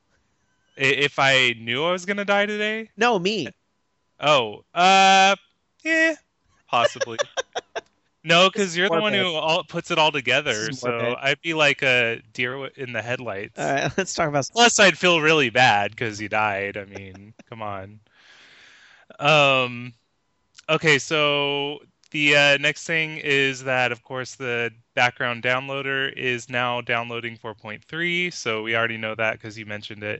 If I knew I was going to die today? No, me. Oh, yeah, possibly. No, because you're the one who puts it all together. So I'd be like a deer in the headlights. All right, let's talk about. Plus, I'd feel really bad because you died. I mean, come on. Okay, so the next thing is that, of course, the background downloader is now downloading 4.3. So we already know that because you mentioned it.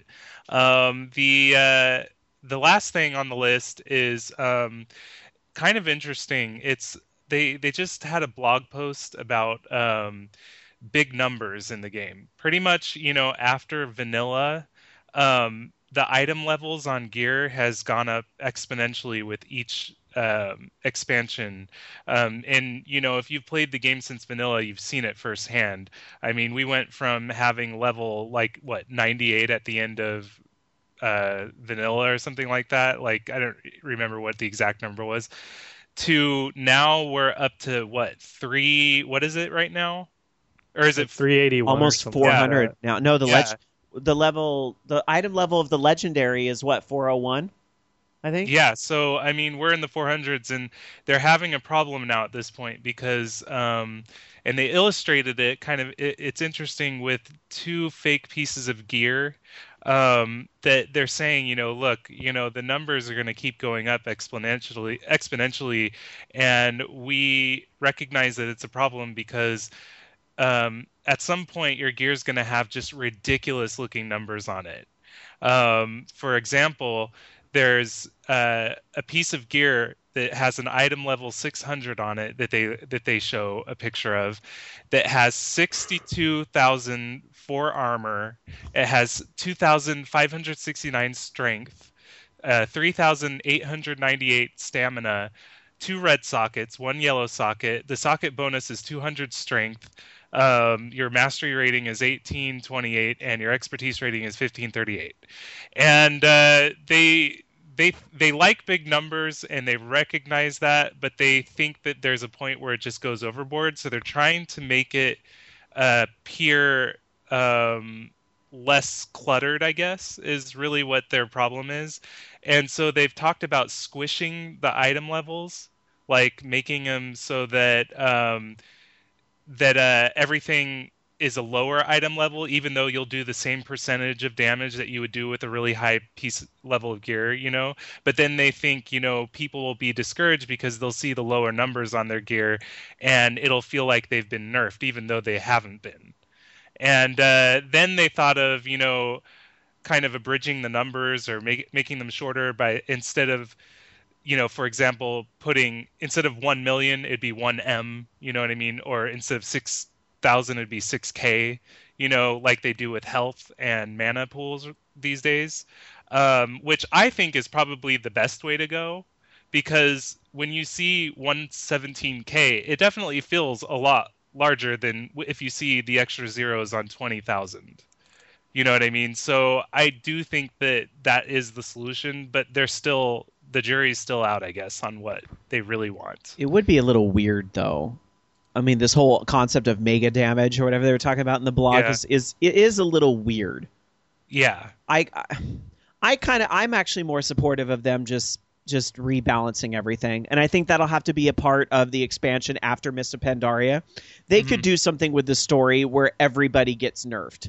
The last thing on the list is kind of interesting. They just had a blog post about big numbers in the game. Pretty much, after vanilla, the item levels on gear has gone up exponentially with each expansion. And if you've played the game since vanilla, you've seen it firsthand. I mean, we went from having level 98 at the end of vanilla or something like that. Like, I don't remember what the exact number was, to now we're up to what is it right now? Or is it 381? Almost 400 now. No, the item level of the legendary is what, 401? I think. Yeah, so I mean, we're in the 400s, and they're having a problem now at this point because and they illustrated it kind of. It's interesting with two fake pieces of gear that they're saying, look, the numbers are going to keep going up exponentially, and we recognize that it's a problem because at some point your gear is going to have just ridiculous looking numbers on it. For example, there's a piece of gear that has an item level 600 on it that they show a picture of, that has 62,004 armor. It has 2,569 strength, 3,898 stamina, 2 red sockets, 1 yellow socket. The socket bonus is 200 strength. Your mastery rating is 1828, and your expertise rating is 1538. And they like big numbers, and they recognize that, but they think that there's a point where it just goes overboard. So they're trying to make it appear less cluttered, I guess, is really what their problem is. And so they've talked about squishing the item levels, like making them so that everything is a lower item level, even though you'll do the same percentage of damage that you would do with a really high piece level of gear, But then they think, people will be discouraged because they'll see the lower numbers on their gear and it'll feel like they've been nerfed, even though they haven't been. And then they thought of, kind of abridging the numbers or making them shorter by instead of, for example, instead of 1 million, it'd be 1M, you know what I mean? Or instead of 6,000, it'd be 6K, like they do with health and mana pools these days, which I think is probably the best way to go, because when you see 117K, it definitely feels a lot larger than if you see the extra zeros on 20,000. You know what I mean? So I do think that is the solution, but the jury's still out, I guess, on what they really want. It would be a little weird, though. I mean, this whole concept of mega damage or whatever they were talking about in the blog is a little weird. Yeah. I'm actually more supportive of them just rebalancing everything, and I think that'll have to be a part of the expansion after Mists of Pandaria. They could do something with the story where everybody gets nerfed,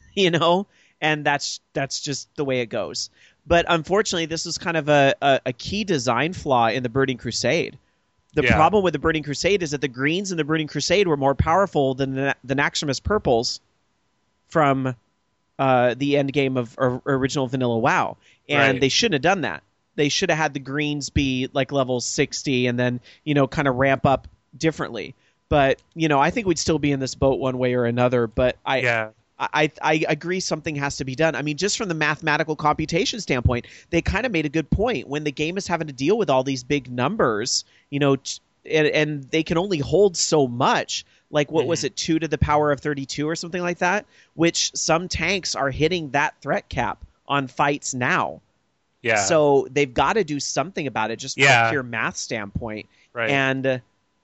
and that's just the way it goes. But unfortunately, this is kind of a key design flaw in the Burning Crusade. The problem with the Burning Crusade is that the greens in the Burning Crusade were more powerful than the Naxxramas purples from the end game of original vanilla WoW. And they shouldn't have done that. They should have had the greens be like level 60 and then, kind of ramp up differently. But, I think we'd still be in this boat one way or another. But I agree something has to be done. I mean, just from the mathematical computation standpoint, they kind of made a good point. When the game is having to deal with all these big numbers, and they can only hold so much. Like, what was it, 2 to the power of 32 or something like that? Which some tanks are hitting that threat cap on fights now. Yeah. So they've got to do something about it just from a pure math standpoint. Right. And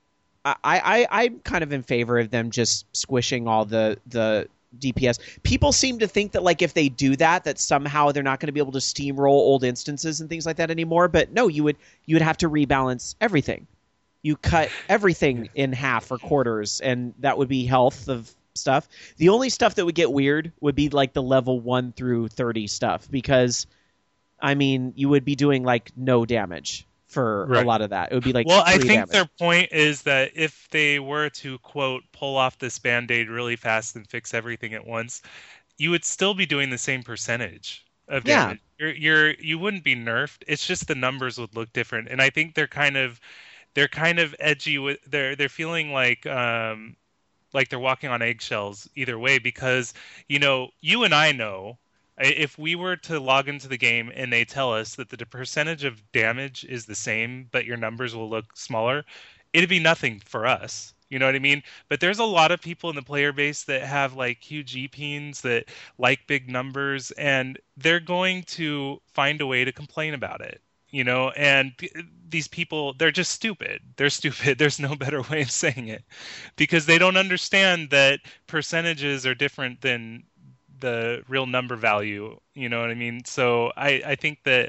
I'm kind of in favor of them just squishing all the DPS. People seem to think that, like, if they do that somehow they're not going to be able to steamroll old instances and things like that anymore. But no, you would have to rebalance everything. You cut everything in half or quarters, and that would be health of stuff. The only stuff that would get weird would be like the level 1 through 30 stuff, because I mean, you would be doing like no damage for a lot of that. It would be like I think damage. Their point is that if they were to, quote, pull off this Band-Aid really fast and fix everything at once, you would still be doing the same percentage of damage. You wouldn't be nerfed. It's just the numbers would look different. And I think they're kind of edgy with they're feeling like they're walking on eggshells either way, because you and I know, if we were to log into the game and they tell us that the percentage of damage is the same, but your numbers will look smaller, it'd be nothing for us. You know what I mean? But there's a lot of people in the player base that have like huge EPs that like big numbers, and they're going to find a way to complain about it. And these people, they're just stupid. They're stupid. There's no better way of saying it, because they don't understand that percentages are different than the real number value. You know what I mean? So I think that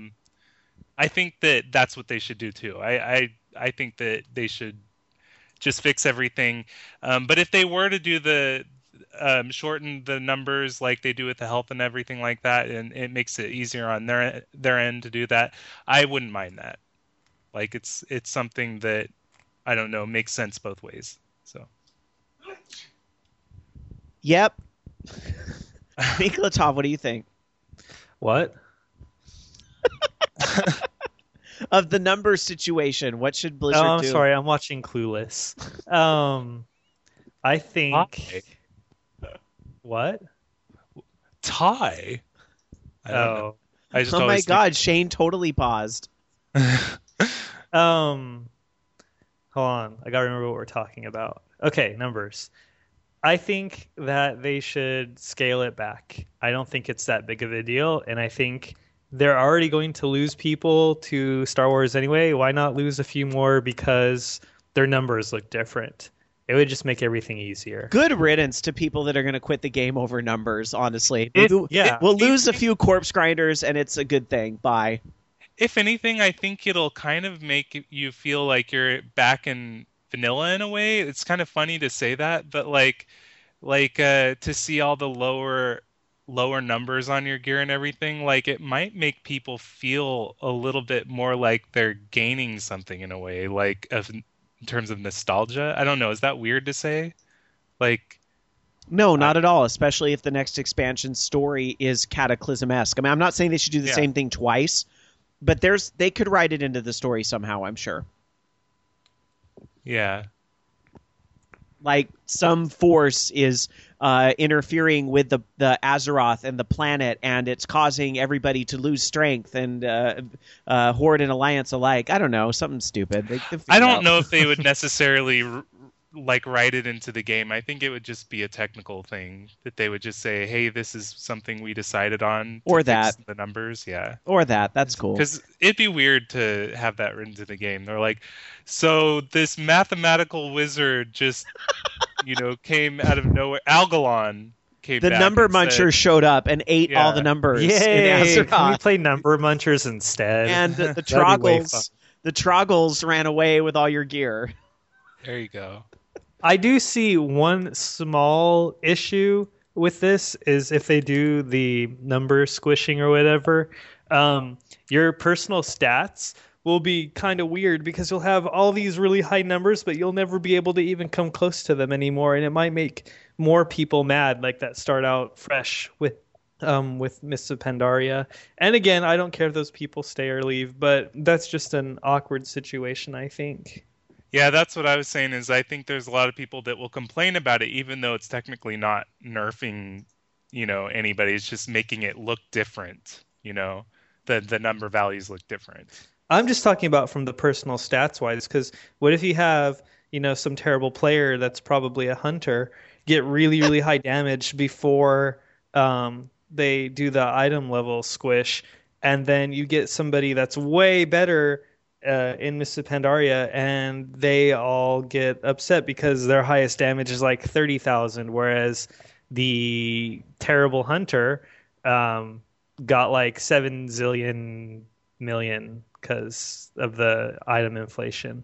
that's what they should do too. I think that they should just fix everything. But if they were to do the shorten the numbers like they do with the health and everything like that, and it makes it easier on their end to do that, I wouldn't mind that. Like, it's something that, I don't know, makes sense both ways. So. Yep. Niklatov, what do you think? What? Of the number situation, what should Blizzard do? I'm sorry, I'm watching Clueless. I think... What? Tie? Oh. Oh my god, Shane totally paused. Hold on, I gotta remember what we're talking about. Okay, numbers. I think that they should scale it back. I don't think it's that big of a deal, and I think they're already going to lose people to Star Wars anyway. Why not lose a few more because their numbers look different? It would just make everything easier. Good riddance to people that are going to quit the game over numbers, honestly. Yeah. We'll lose a few corpse grinders, and it's a good thing. Bye. If anything, I think it'll kind of make you feel like you're back in vanilla in a way. It's kind of funny to say that, but like, like to see all the lower numbers on your gear and everything, like it might make people feel a little bit more like they're gaining something in a way, like in terms of nostalgia. I don't know. Is that weird to say? Like, No, not at all, especially if the next expansion story is Cataclysm-esque. I mean, I'm not saying they should do the same thing twice, but they could write it into the story somehow, I'm sure. Yeah. Like some force is interfering with the Azeroth and the planet, and it's causing everybody to lose strength, and Horde and Alliance alike. I don't know, something stupid. I don't know if they would necessarily like write it into the game. I think it would just be a technical thing that they would just say, "Hey, this is something we decided on." Or that the numbers, yeah. Or that. That's cool. Because it'd be weird to have that written to the game. They're like, so this mathematical wizard just, came out of nowhere. Algalon came the back. The number muncher showed up and ate all the numbers. Yay! In Can we play number munchers instead? And the Troggles ran away with all your gear. There you go. I do see one small issue with this is if they do the number squishing or whatever, your personal stats will be kind of weird because you'll have all these really high numbers, but you'll never be able to even come close to them anymore. And it might make more people mad, like that start out fresh with Mists of Pandaria. And again, I don't care if those people stay or leave, but that's just an awkward situation, I think. Yeah, that's what I was saying is I think there's a lot of people that will complain about it, even though it's technically not nerfing, anybody. It's just making it look different, the number values look different. I'm just talking about from the personal stats wise, because what if you have, some terrible player that's probably a hunter get really, really high damage before they do the item level squish, and then you get somebody that's way better in Mists of Pandaria, and they all get upset because their highest damage is like 30,000, whereas the terrible hunter got like 7 zillion million because of the item inflation.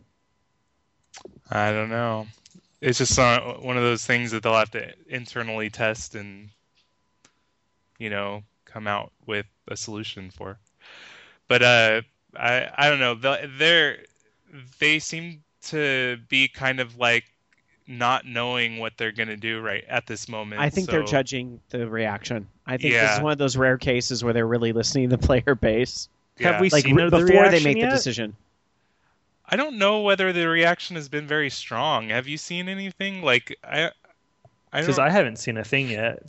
I don't know. It's just one of those things that they'll have to internally test and, come out with a solution for. But I don't know. They seem to be kind of like not knowing what they're going to do right at this moment. I think they're judging the reaction. I think this is one of those rare cases where they're really listening to the player base. Yeah. Have we seen the before reaction they make yet? the decision? I don't know whether the reaction has been very strong. Have you seen anything? Like because I haven't seen a thing yet.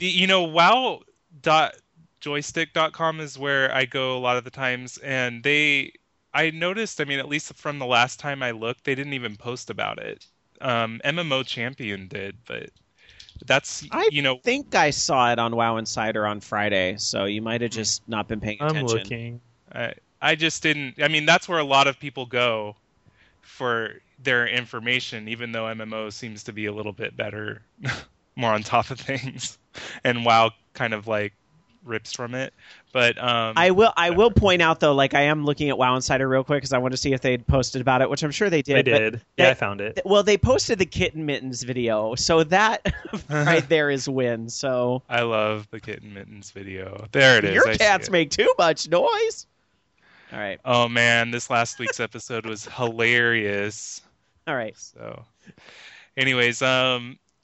WoW.joystick.com is where I go a lot of the times, and I noticed, at least from the last time I looked, they didn't even post about it. MMO Champion did, but that's, I think I saw it on WoW Insider on Friday, so you might have just not been paying attention. I'm looking. I just didn't. That's where a lot of people go for their information, even though MMO seems to be a little bit better, more on top of things, and WoW kind of like rips from it. But I will point out though, like I am looking at WoW Insider real quick because I want to see if they'd posted about it, which I'm sure they did. They did. I found it. Well, they posted the Kitten Mittens video, so that right there is win. So I love the Kitten Mittens video. There it is. Your cats make too much noise. All right. Oh man, this last week's episode was hilarious. All right. So, anyways, that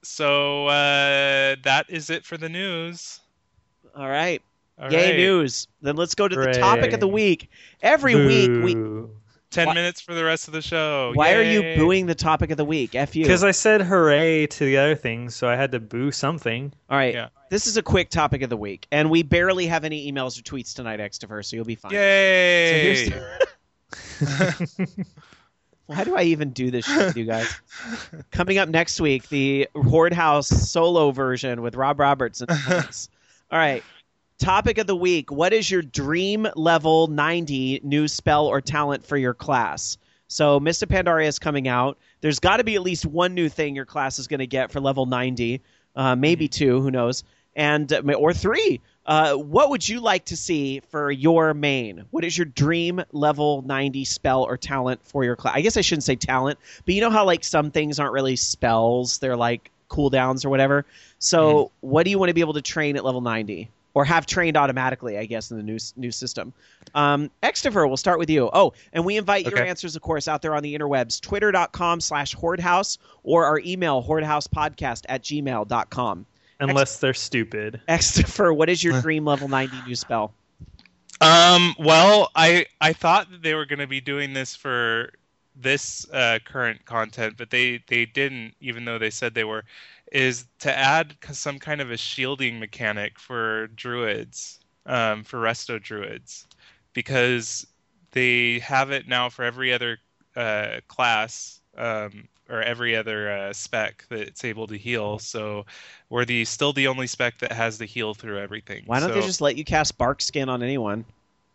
is it for the news. All right. All Yay, right. News. Then let's go to the topic of the week. Every week we 10 minutes for the rest of the show. Why Yay. are you booing the topic of the week? F you. Because I said hooray to the other things, so I had to boo something. All right. Yeah. This is a quick topic of the week, and we barely have any emails or tweets tonight, Xtifer, so you'll be fine. Yay! So why do I even do this shit with you guys? Coming up next week, the Horde House solo version with Rob Roberts. All right. Topic of the week. What is your dream level 90 new spell or talent for your class? So Mists of Pandaria is coming out. There's got to be at least one new thing your class is going to get for level 90. Maybe two, who knows? Or three. What would you like to see for your main? What is your dream level 90 spell or talent for your class? I guess I shouldn't say talent, but you know how like some things aren't really spells. They're like cooldowns or whatever. So what do you want to be able to train at level 90? Or have trained automatically, I guess, in the new system. Extifer, we'll start with you. Oh, and we invite your answers, of course, out there on the interwebs. Twitter.com/HordeHouse or our email, hordehousepodcast@gmail.com. Unless they're stupid. Extifer, what is your dream level 90 new spell? Well, I thought that they were going to be doing this for this current content, but they didn't, even though they said they were, is to add some kind of a shielding mechanic for druids, for resto druids, because they have it now for every other class, or every other spec that's able to heal. So we're still the only spec that has the heal through everything. Why don't they just let you cast Bark Skin on anyone?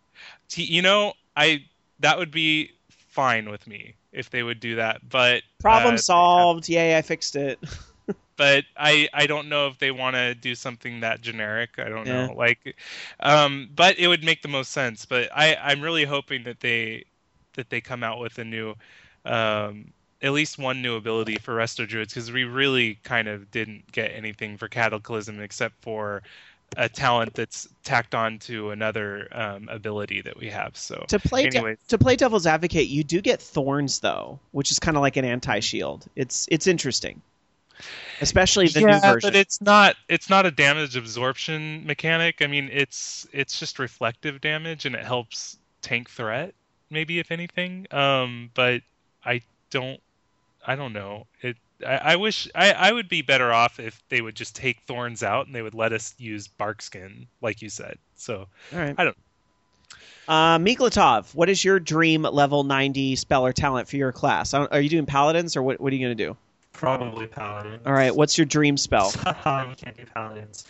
That would be fine with me if they would do that, but problem solved. Yay, I fixed it. But I don't know if they want to do something that generic. I don't know. But it would make the most sense. But I'm really hoping that they come out with a new, at least one new ability for Resto Druids, because we really kind of didn't get anything for Cataclysm except for a talent that's tacked on to another ability that we have. So to play Devil's Advocate, you do get Thorns though, which is kind of like an anti-shield. It's interesting. Especially the new version. But it's not a damage absorption mechanic. I mean, it's just reflective damage, and it helps tank threat, maybe, if anything. But I don't know. I wish I would be better off if they would just take Thorns out and they would let us use Barkskin, like you said. So all right. I don't. Miklatov, what is your dream level 90 spell or talent for your class? Are you doing Paladins, or what are you going to do? Probably Paladins. All right, what's your dream spell? You can't do Paladins.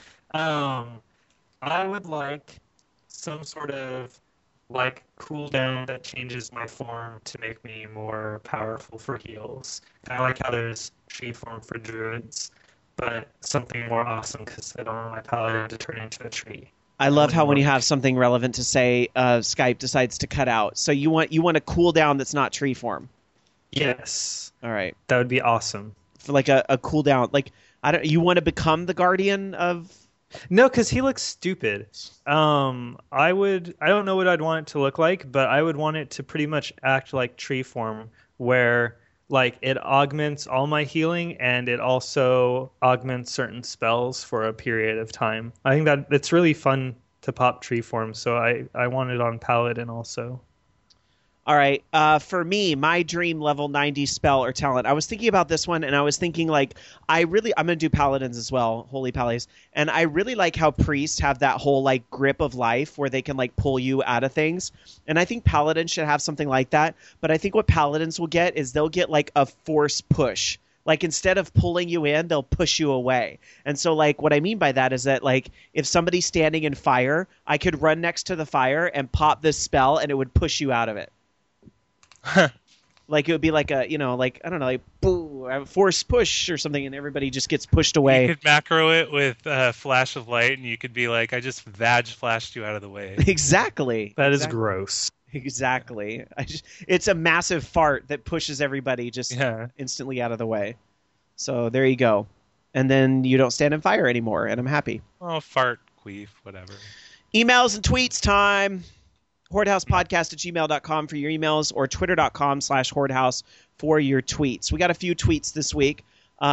I would like some sort of cooldown that changes my form to make me more powerful for heals. I like how there's tree form for druids, but something more awesome because I don't want my paladin to turn into a tree. I love how when you have something relevant to say, Skype decides to cut out. So you want a cooldown that's not tree form. Yes. All right. That would be awesome. For like a cooldown, you want to become the guardian of? No, because he looks stupid. I don't know what I'd want it to look like, but I would want it to pretty much act like tree form, where it augments all my healing and it also augments certain spells for a period of time. I think that it's really fun to pop tree form, so I want it on Paladin also. All right. For me, my dream level 90 spell or talent, I was thinking about this one, and I was thinking, I'm going to do Paladins as well, Holy Pallies. And I really like how Priests have that whole, grip of life where they can, pull you out of things. And I think Paladins should have something like that. But I think what Paladins will get is they'll get, a force push. Instead of pulling you in, they'll push you away. And so, what I mean by that is that, if somebody's standing in fire, I could run next to the fire and pop this spell, and it would push you out of it. It would be I don't know, boo, force push or something, and everybody just gets pushed away. You could macro it with a flash of light, and you could be like, I just vag flashed you out of the way. Exactly. That is gross. Exactly. It's a massive fart that pushes everybody just instantly out of the way. So there you go. And then you don't stand in fire anymore, and I'm happy. Oh, fart, queef, whatever. Emails and tweets time. HordeHousePodcast@gmail.com for your emails, or Twitter.com/HordeHouse for your tweets. We got a few tweets this week.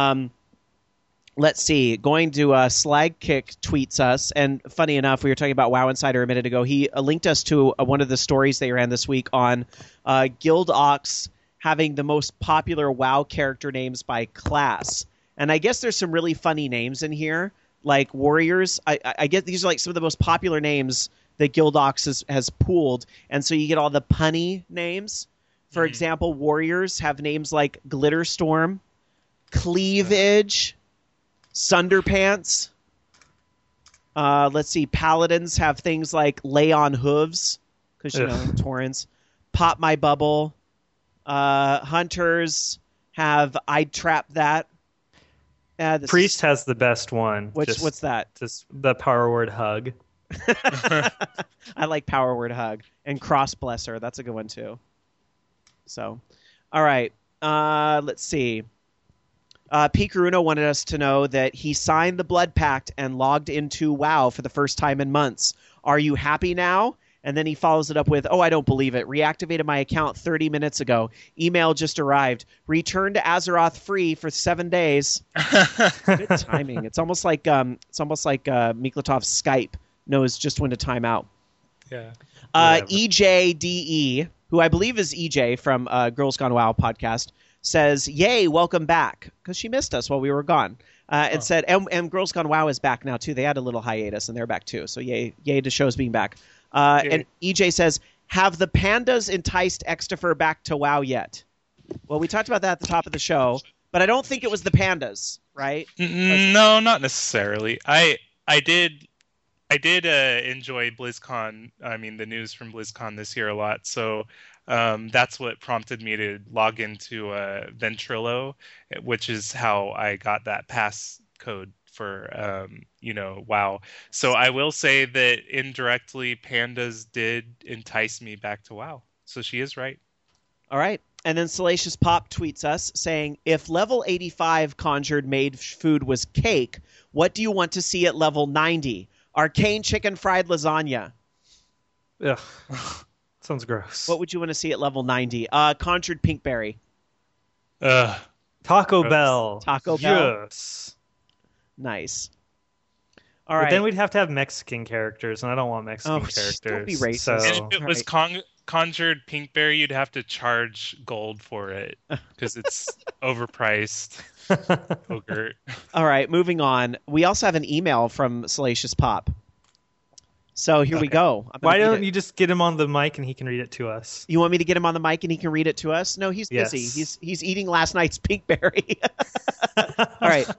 Let's see. Going to Slagkick tweets us, and funny enough, we were talking about WoW Insider a minute ago. He linked us to one of the stories they ran this week on Guild Ox having the most popular WoW character names by class. And I guess there's some really funny names in here, like Warriors. I guess these are some of the most popular names that Guild Ox has pooled, and so you get all the punny names. For example, Warriors have names like Glitterstorm, Cleavage, Sunderpants. Let's see, Paladins have things like Lay on Hooves, because Torrents. Pop My Bubble. Hunters have I'd Trap That. Priest has the best one. What's that? Just the power word hug. I like Power Word Hug. And Cross Blesser. That's a good one, too. So, all right. Let's see. P. Caruno wanted us to know that he signed the Blood Pact and logged into WoW for the first time in months. Are you happy now? And then he follows it up with, oh, I don't believe it. Reactivated my account 30 minutes ago. Email just arrived. Return to Azeroth free for 7 days. Good timing. It's almost like Miklatov's Skype knows just when to time out. Yeah. EJDE, who I believe is EJ from Girls Gone WoW podcast, says, yay, welcome back, because she missed us while we were gone. And said, and Girls Gone WoW is back now, too. They had a little hiatus, and they're back, too. So yay to shows being back. And EJ says, have the pandas enticed Extifer back to WoW yet? Well, we talked about that at the top of the show, but I don't think it was the pandas, right? No, not necessarily. I did enjoy BlizzCon. I mean, the news from BlizzCon this year a lot. So that's what prompted me to log into Ventrilo, which is how I got that pass code for WoW. So I will say that indirectly, pandas did entice me back to WoW. So she is right. All right. And then Salacious Pop tweets us saying, if level 85 conjured made food was cake, what do you want to see at level 90? Arcane chicken fried lasagna. Ugh. Sounds gross. What would you want to see at level 90? Conjured pinkberry. Taco Bell. Taco Bell. Yes. Nice. All right. But then we'd have to have Mexican characters, and I don't want Mexican characters. Don't be racist. So... And if it was conjured pinkberry, you'd have to charge gold for it because it's overpriced. Ogre. All right, moving on. We also have an email from Salacious Pop. So here we go. Why don't you just get him on the mic and he can read it to us? You want me to get him on the mic and he can read it to us? No, he's busy. Yes. He's eating last night's pinkberry. All right.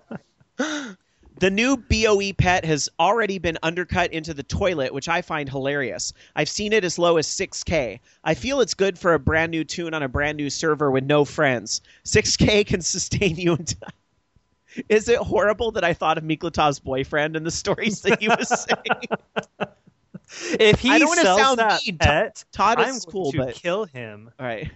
The new BOE pet has already been undercut into the toilet, which I find hilarious. I've seen it as low as 6K. I feel it's good for a brand new tune on a brand new server with no friends. 6K can sustain you until... Is it horrible that I thought of Miklatov's boyfriend in the stories that he was saying? If he I don't want to sells sound that mean. pet, Todd I'm is cool, going to but kill him. all right.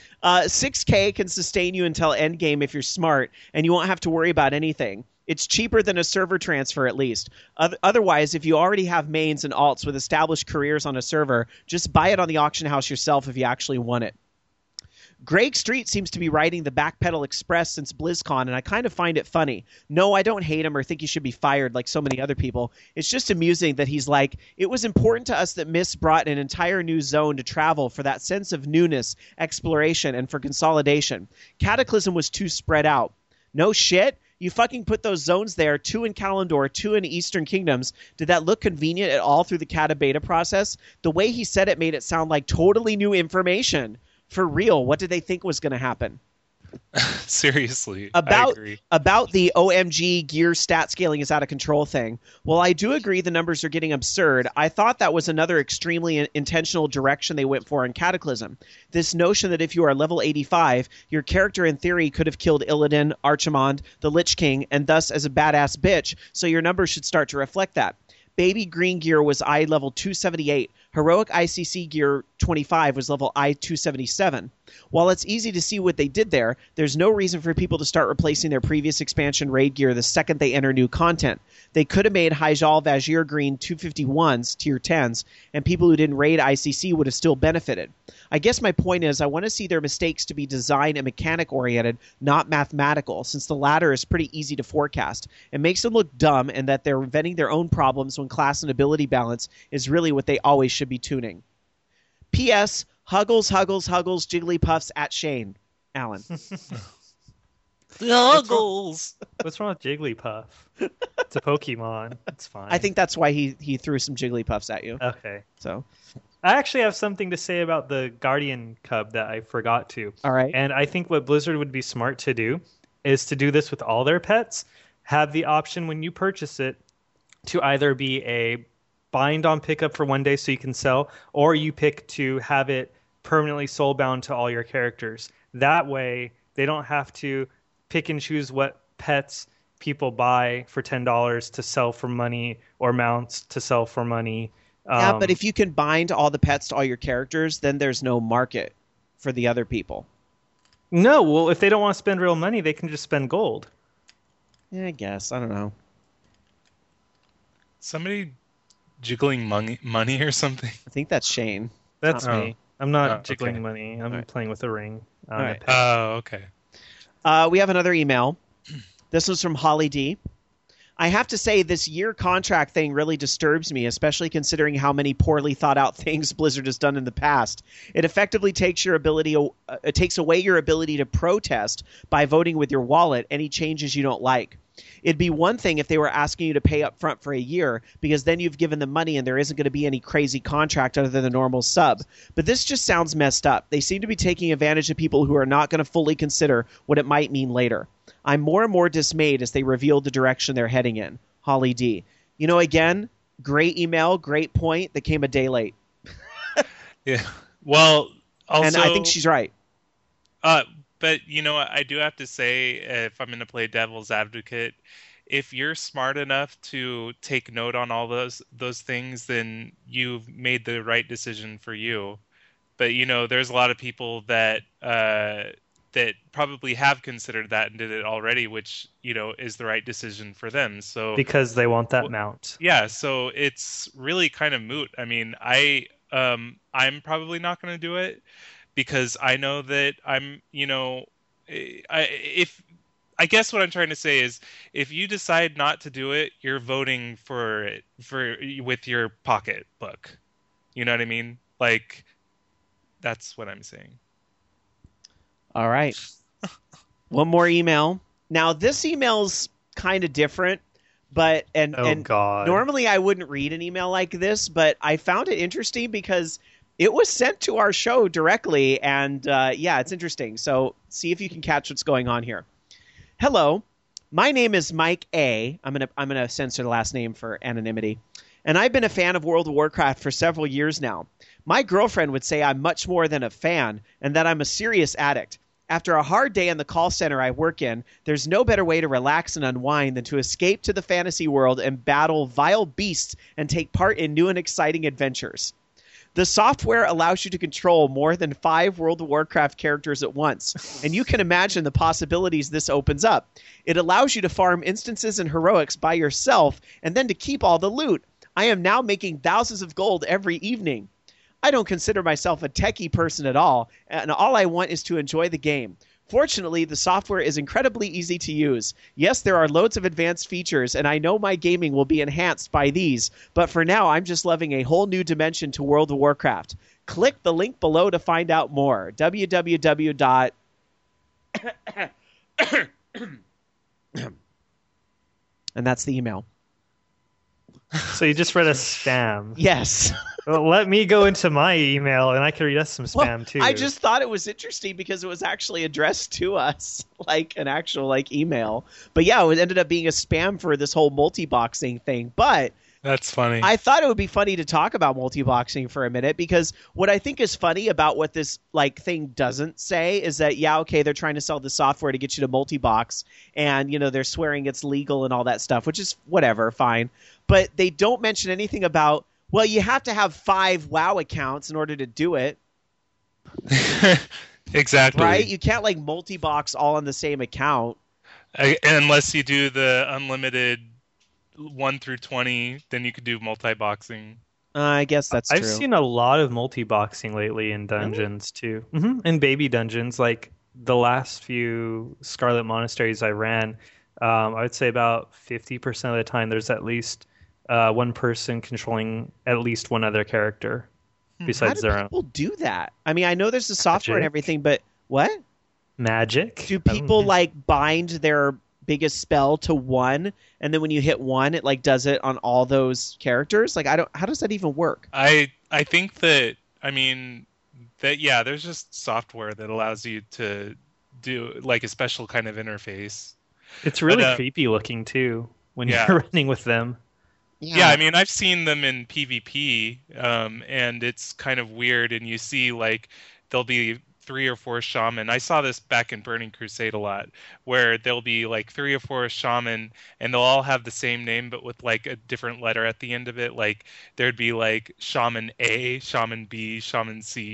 6K can sustain you until endgame if you're smart, and you won't have to worry about anything. It's cheaper than a server transfer, at least. Otherwise, if you already have mains and alts with established careers on a server, just buy it on the auction house yourself if you actually want it. Greg Street seems to be riding the Backpedal Express since BlizzCon, and I kind of find it funny. No, I don't hate him or think he should be fired like so many other people. It's just amusing that he's like, it was important to us that Mist brought an entire new zone to travel for that sense of newness, exploration, and for consolidation. Cataclysm was too spread out. No shit. You fucking put those zones there, 2 in Kalimdor, 2 in Eastern Kingdoms. Did that look convenient at all through the Cata beta process? The way he said it made it sound like totally new information. For real, what did they think was going to happen? Seriously, I agree. About the OMG gear stat scaling is out of control thing. Well, I do agree the numbers are getting absurd. I thought that was another extremely intentional direction they went for in Cataclysm. This notion that if you are level 85, your character in theory could have killed Illidan, Archimond, the Lich King, and thus as a badass bitch, so your numbers should start to reflect that. Baby Green gear was I level 278. Heroic ICC gear 25 was level I-277. While it's easy to see what they did there, there's no reason for people to start replacing their previous expansion raid gear the second they enter new content. They could have made Hyjal Vazir Green 251s, tier 10s, and people who didn't raid ICC would have still benefited. I guess my point is I want to see their mistakes to be design and mechanic oriented, not mathematical, since the latter is pretty easy to forecast. It makes them look dumb and that they're inventing their own problems when class and ability balance is really what they always should be tuning. P.S. Huggles, Jigglypuffs at Shane. Alan. Huggles! What's wrong with Jigglypuff? It's a Pokemon. It's fine. I think that's why he threw some Jigglypuffs at you. Okay. So, I actually have something to say about the Guardian Cub that I forgot to. all right. And I think what Blizzard would be smart to do is to do this with all their pets. Have the option when you purchase it to either be a bind on pickup for 1 day so you can sell, or you pick to have it permanently soulbound to all your characters. That way, they don't have to pick and choose what pets people buy for $10 to sell for money or mounts to sell for money. Yeah, but if you can bind all the pets to all your characters, then there's no market for the other people. No, well, if they don't want to spend real money, they can just spend gold. Yeah, I guess. I don't know. Somebody jiggling money or something. I think that's Shane. That's Not Oh, me. I'm not okay. jiggling money. I'm All right. playing with a ring All on a right. peg. Oh, okay. We have another email. This was from Holly D. I have to say, this year contract thing really disturbs me, especially considering how many poorly thought out things Blizzard has done in the past. It effectively takes your ability, it takes away your ability to protest by voting with your wallet any changes you don't like. It'd be one thing if they were asking you to pay up front for a year, because then you've given them money and there isn't going to be any crazy contract other than the normal sub. But this just sounds messed up. They seem to be taking advantage of people who are not going to fully consider what it might mean later. I'm more and more dismayed as they reveal the direction they're heading in. Holly D. You know, again, great email, great point that came a day late. Yeah. Well, also, And I think she's right. but you know what? I do have to say, if I'm going to play devil's advocate, if you're smart enough to take note on all those things, then you've made the right decision for you. But you know, there's a lot of people that that probably have considered that and did it already, which you know is the right decision for them. So Because they want that mount. yeah, so it's really kind of moot. I mean, I'm probably not going to do it because I know that I'm, you know, if I guess what I'm trying to say is if you decide not to do it, you're voting for it with your pocketbook. You know what I mean? Like that's what I'm saying. All right. One more email. Now, this email's kind of different, but and God. normally I wouldn't read an email like this, but I found it interesting because it was sent to our show directly, and yeah, it's interesting. So see if you can catch what's going on here. Hello, my name is Mike A. I'm gonna censor the last name for anonymity, and I've been a fan of World of Warcraft for several years now. My girlfriend would say I'm much more than a fan, and that I'm a serious addict. After a hard day in the call center I work in, there's no better way to relax and unwind than to escape to the fantasy world and battle vile beasts and take part in new and exciting adventures. The software allows you to control more than 5 World of Warcraft characters at once, and you can imagine the possibilities this opens up. It allows you to farm instances and heroics by yourself and then to keep all the loot. I am now making thousands of gold every evening. I don't consider myself a techie person at all, and all I want is to enjoy the game. Fortunately, the software is incredibly easy to use. Yes, there are loads of advanced features, and I know my gaming will be enhanced by these, but for now, I'm just loving a whole new dimension to World of Warcraft. Click the link below to find out more. www. And that's the email. So you just read a spam. Yes. Well, let me go into my email and I can read us some spam Well, too. I just thought it was interesting because it was actually addressed to us, like an actual email. But yeah, it ended up being a spam for this whole multi-boxing thing. But That's funny. I thought it would be funny to talk about multi-boxing for a minute because what I think is funny about what this thing doesn't say is that, yeah, okay, they're trying to sell the software to get you to multi-box and, you know, they're swearing it's legal and all that stuff, which is whatever, fine. But they don't mention anything about, well, you have to have 5 WoW accounts in order to do it. Exactly. Right? You can't multi-box all on the same account. Unless you do the unlimited 1 through 20, then you could do multi-boxing. I guess that's true. I've seen a lot of multi-boxing lately in dungeons too. In baby dungeons, like the last few Scarlet Monasteries I ran, I would say about 50% of the time there's at least one person controlling at least one other character besides their How do people do that? I mean, I know there's the software and Magic. everything, but what? magic. Do people bind their biggest spell to one, and then when you hit one, it does it on all those characters? How does that even work? I think that, I mean, that, yeah, there's just software that allows you to do a special kind of interface. It's really But, creepy looking too when yeah. you're running with them. Yeah, I mean, I've seen them in PvP, and it's kind of weird, and you see, there'll be 3 or 4 shaman. I saw this back in Burning Crusade a lot, where there'll be 3 or 4 shaman, and they'll all have the same name, but with a different letter at the end of it. There'd be shaman A, shaman B, shaman C,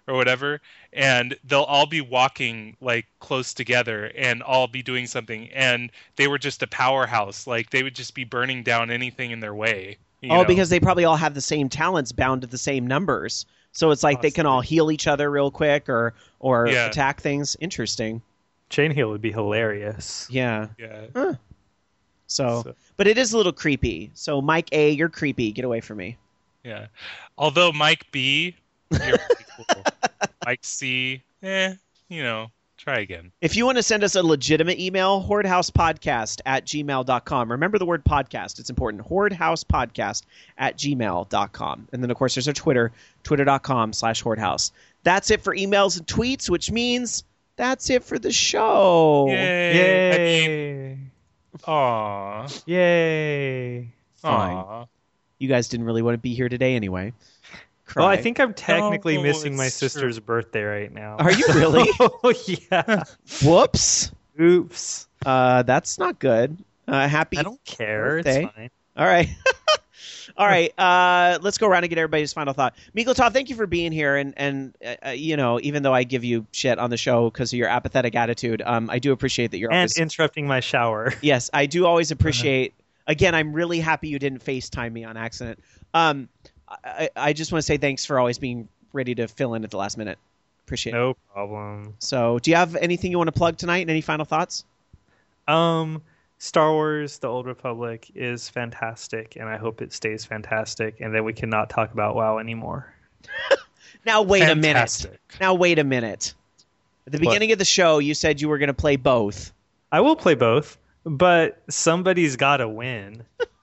or whatever, and they'll all be walking like close together and all be doing something, and they were just a powerhouse. Like they would just be burning down anything in their way. You know? Because they probably all have the same talents bound to the same numbers. So it's like they can all heal each other real quick or attack things. Interesting. Chain heal would be hilarious. Yeah. Yeah. Huh. So, but it is a little creepy. So Mike A, you're creepy. Get away from me. Yeah. Although Mike B, you're pretty cool. Mike C, try again. If you want to send us a legitimate email, hoardehousepodcast@gmail.com. Remember the word podcast. It's important. hoardehousepodcast@gmail.com. And then, of course, there's our Twitter, twitter.com/hoardehouse. That's it for emails and tweets, which means that's it for the show. Yay. Aw. Yay. Fine. Aw. You guys didn't really want to be here today anyway. Well, I think I'm technically No, missing my it's sister's true. birthday right now. Are you really? Oh, yeah. Whoops. Oops. That's not good. Happy I don't care. birthday. It's fine. All right. All right. Let's go around and get everybody's final thought. Miklotov, thank you for being here. And even though I give you shit on the show because of your apathetic attitude, I do appreciate that you're And always... interrupting my shower. Yes, I do always appreciate... Again, I'm really happy you didn't FaceTime me on accident. I just want to say thanks for always being ready to fill in at the last minute. Appreciate it. No problem. So, do you have anything you want to plug tonight? Any final thoughts? Star Wars: The Old Republic is fantastic, and I hope it stays fantastic, and then we cannot talk about WoW anymore. Now, wait Fantastic. a minute. At the beginning of the show, you said you were going to play both. I will play both, but somebody's got to win.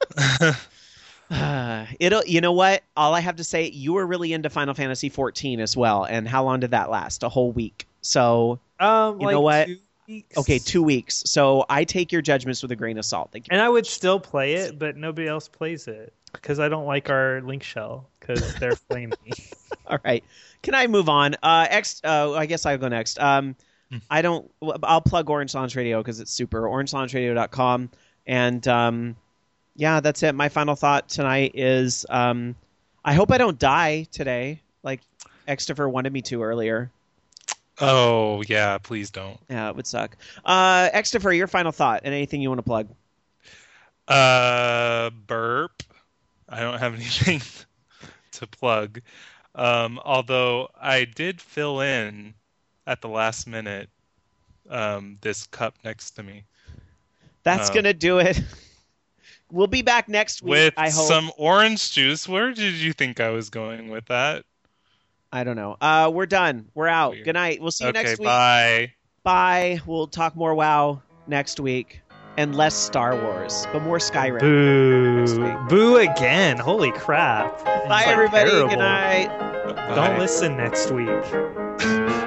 You know what? All I have to say, you were really into Final Fantasy 14 as well. And how long did that last? A whole week. So, you know what? 2 weeks. Okay, 2 weeks. So I take your judgments with a grain of salt. Thank you. And I would still play it, but nobody else plays it because I don't like our link shell because they're flamey. All right. Can I move on? I guess I'll go next. I'll plug Orange Lounge Radio because it's super. OrangeLoungeRadio.com. And yeah, that's it. My final thought tonight is I hope I don't die today, like Extifer wanted me to earlier. Oh, yeah, please don't. Yeah, it would suck. Extifer, your final thought and anything you want to plug? Burp. I don't have anything to plug. Although I did fill in at the last minute this cup next to me. That's going to do it. We'll be back next week, with I hope. some orange juice. Where did you think I was going with that? I don't know. We're done. We're out. Weird. Good night. We'll see you next week. Bye. Bye. We'll talk more WoW next week. And less Star Wars, but more Skyrim next Boo. week. Boo again. Holy crap. Bye, It's everybody. terrible. Good night. Bye. Don't listen next week.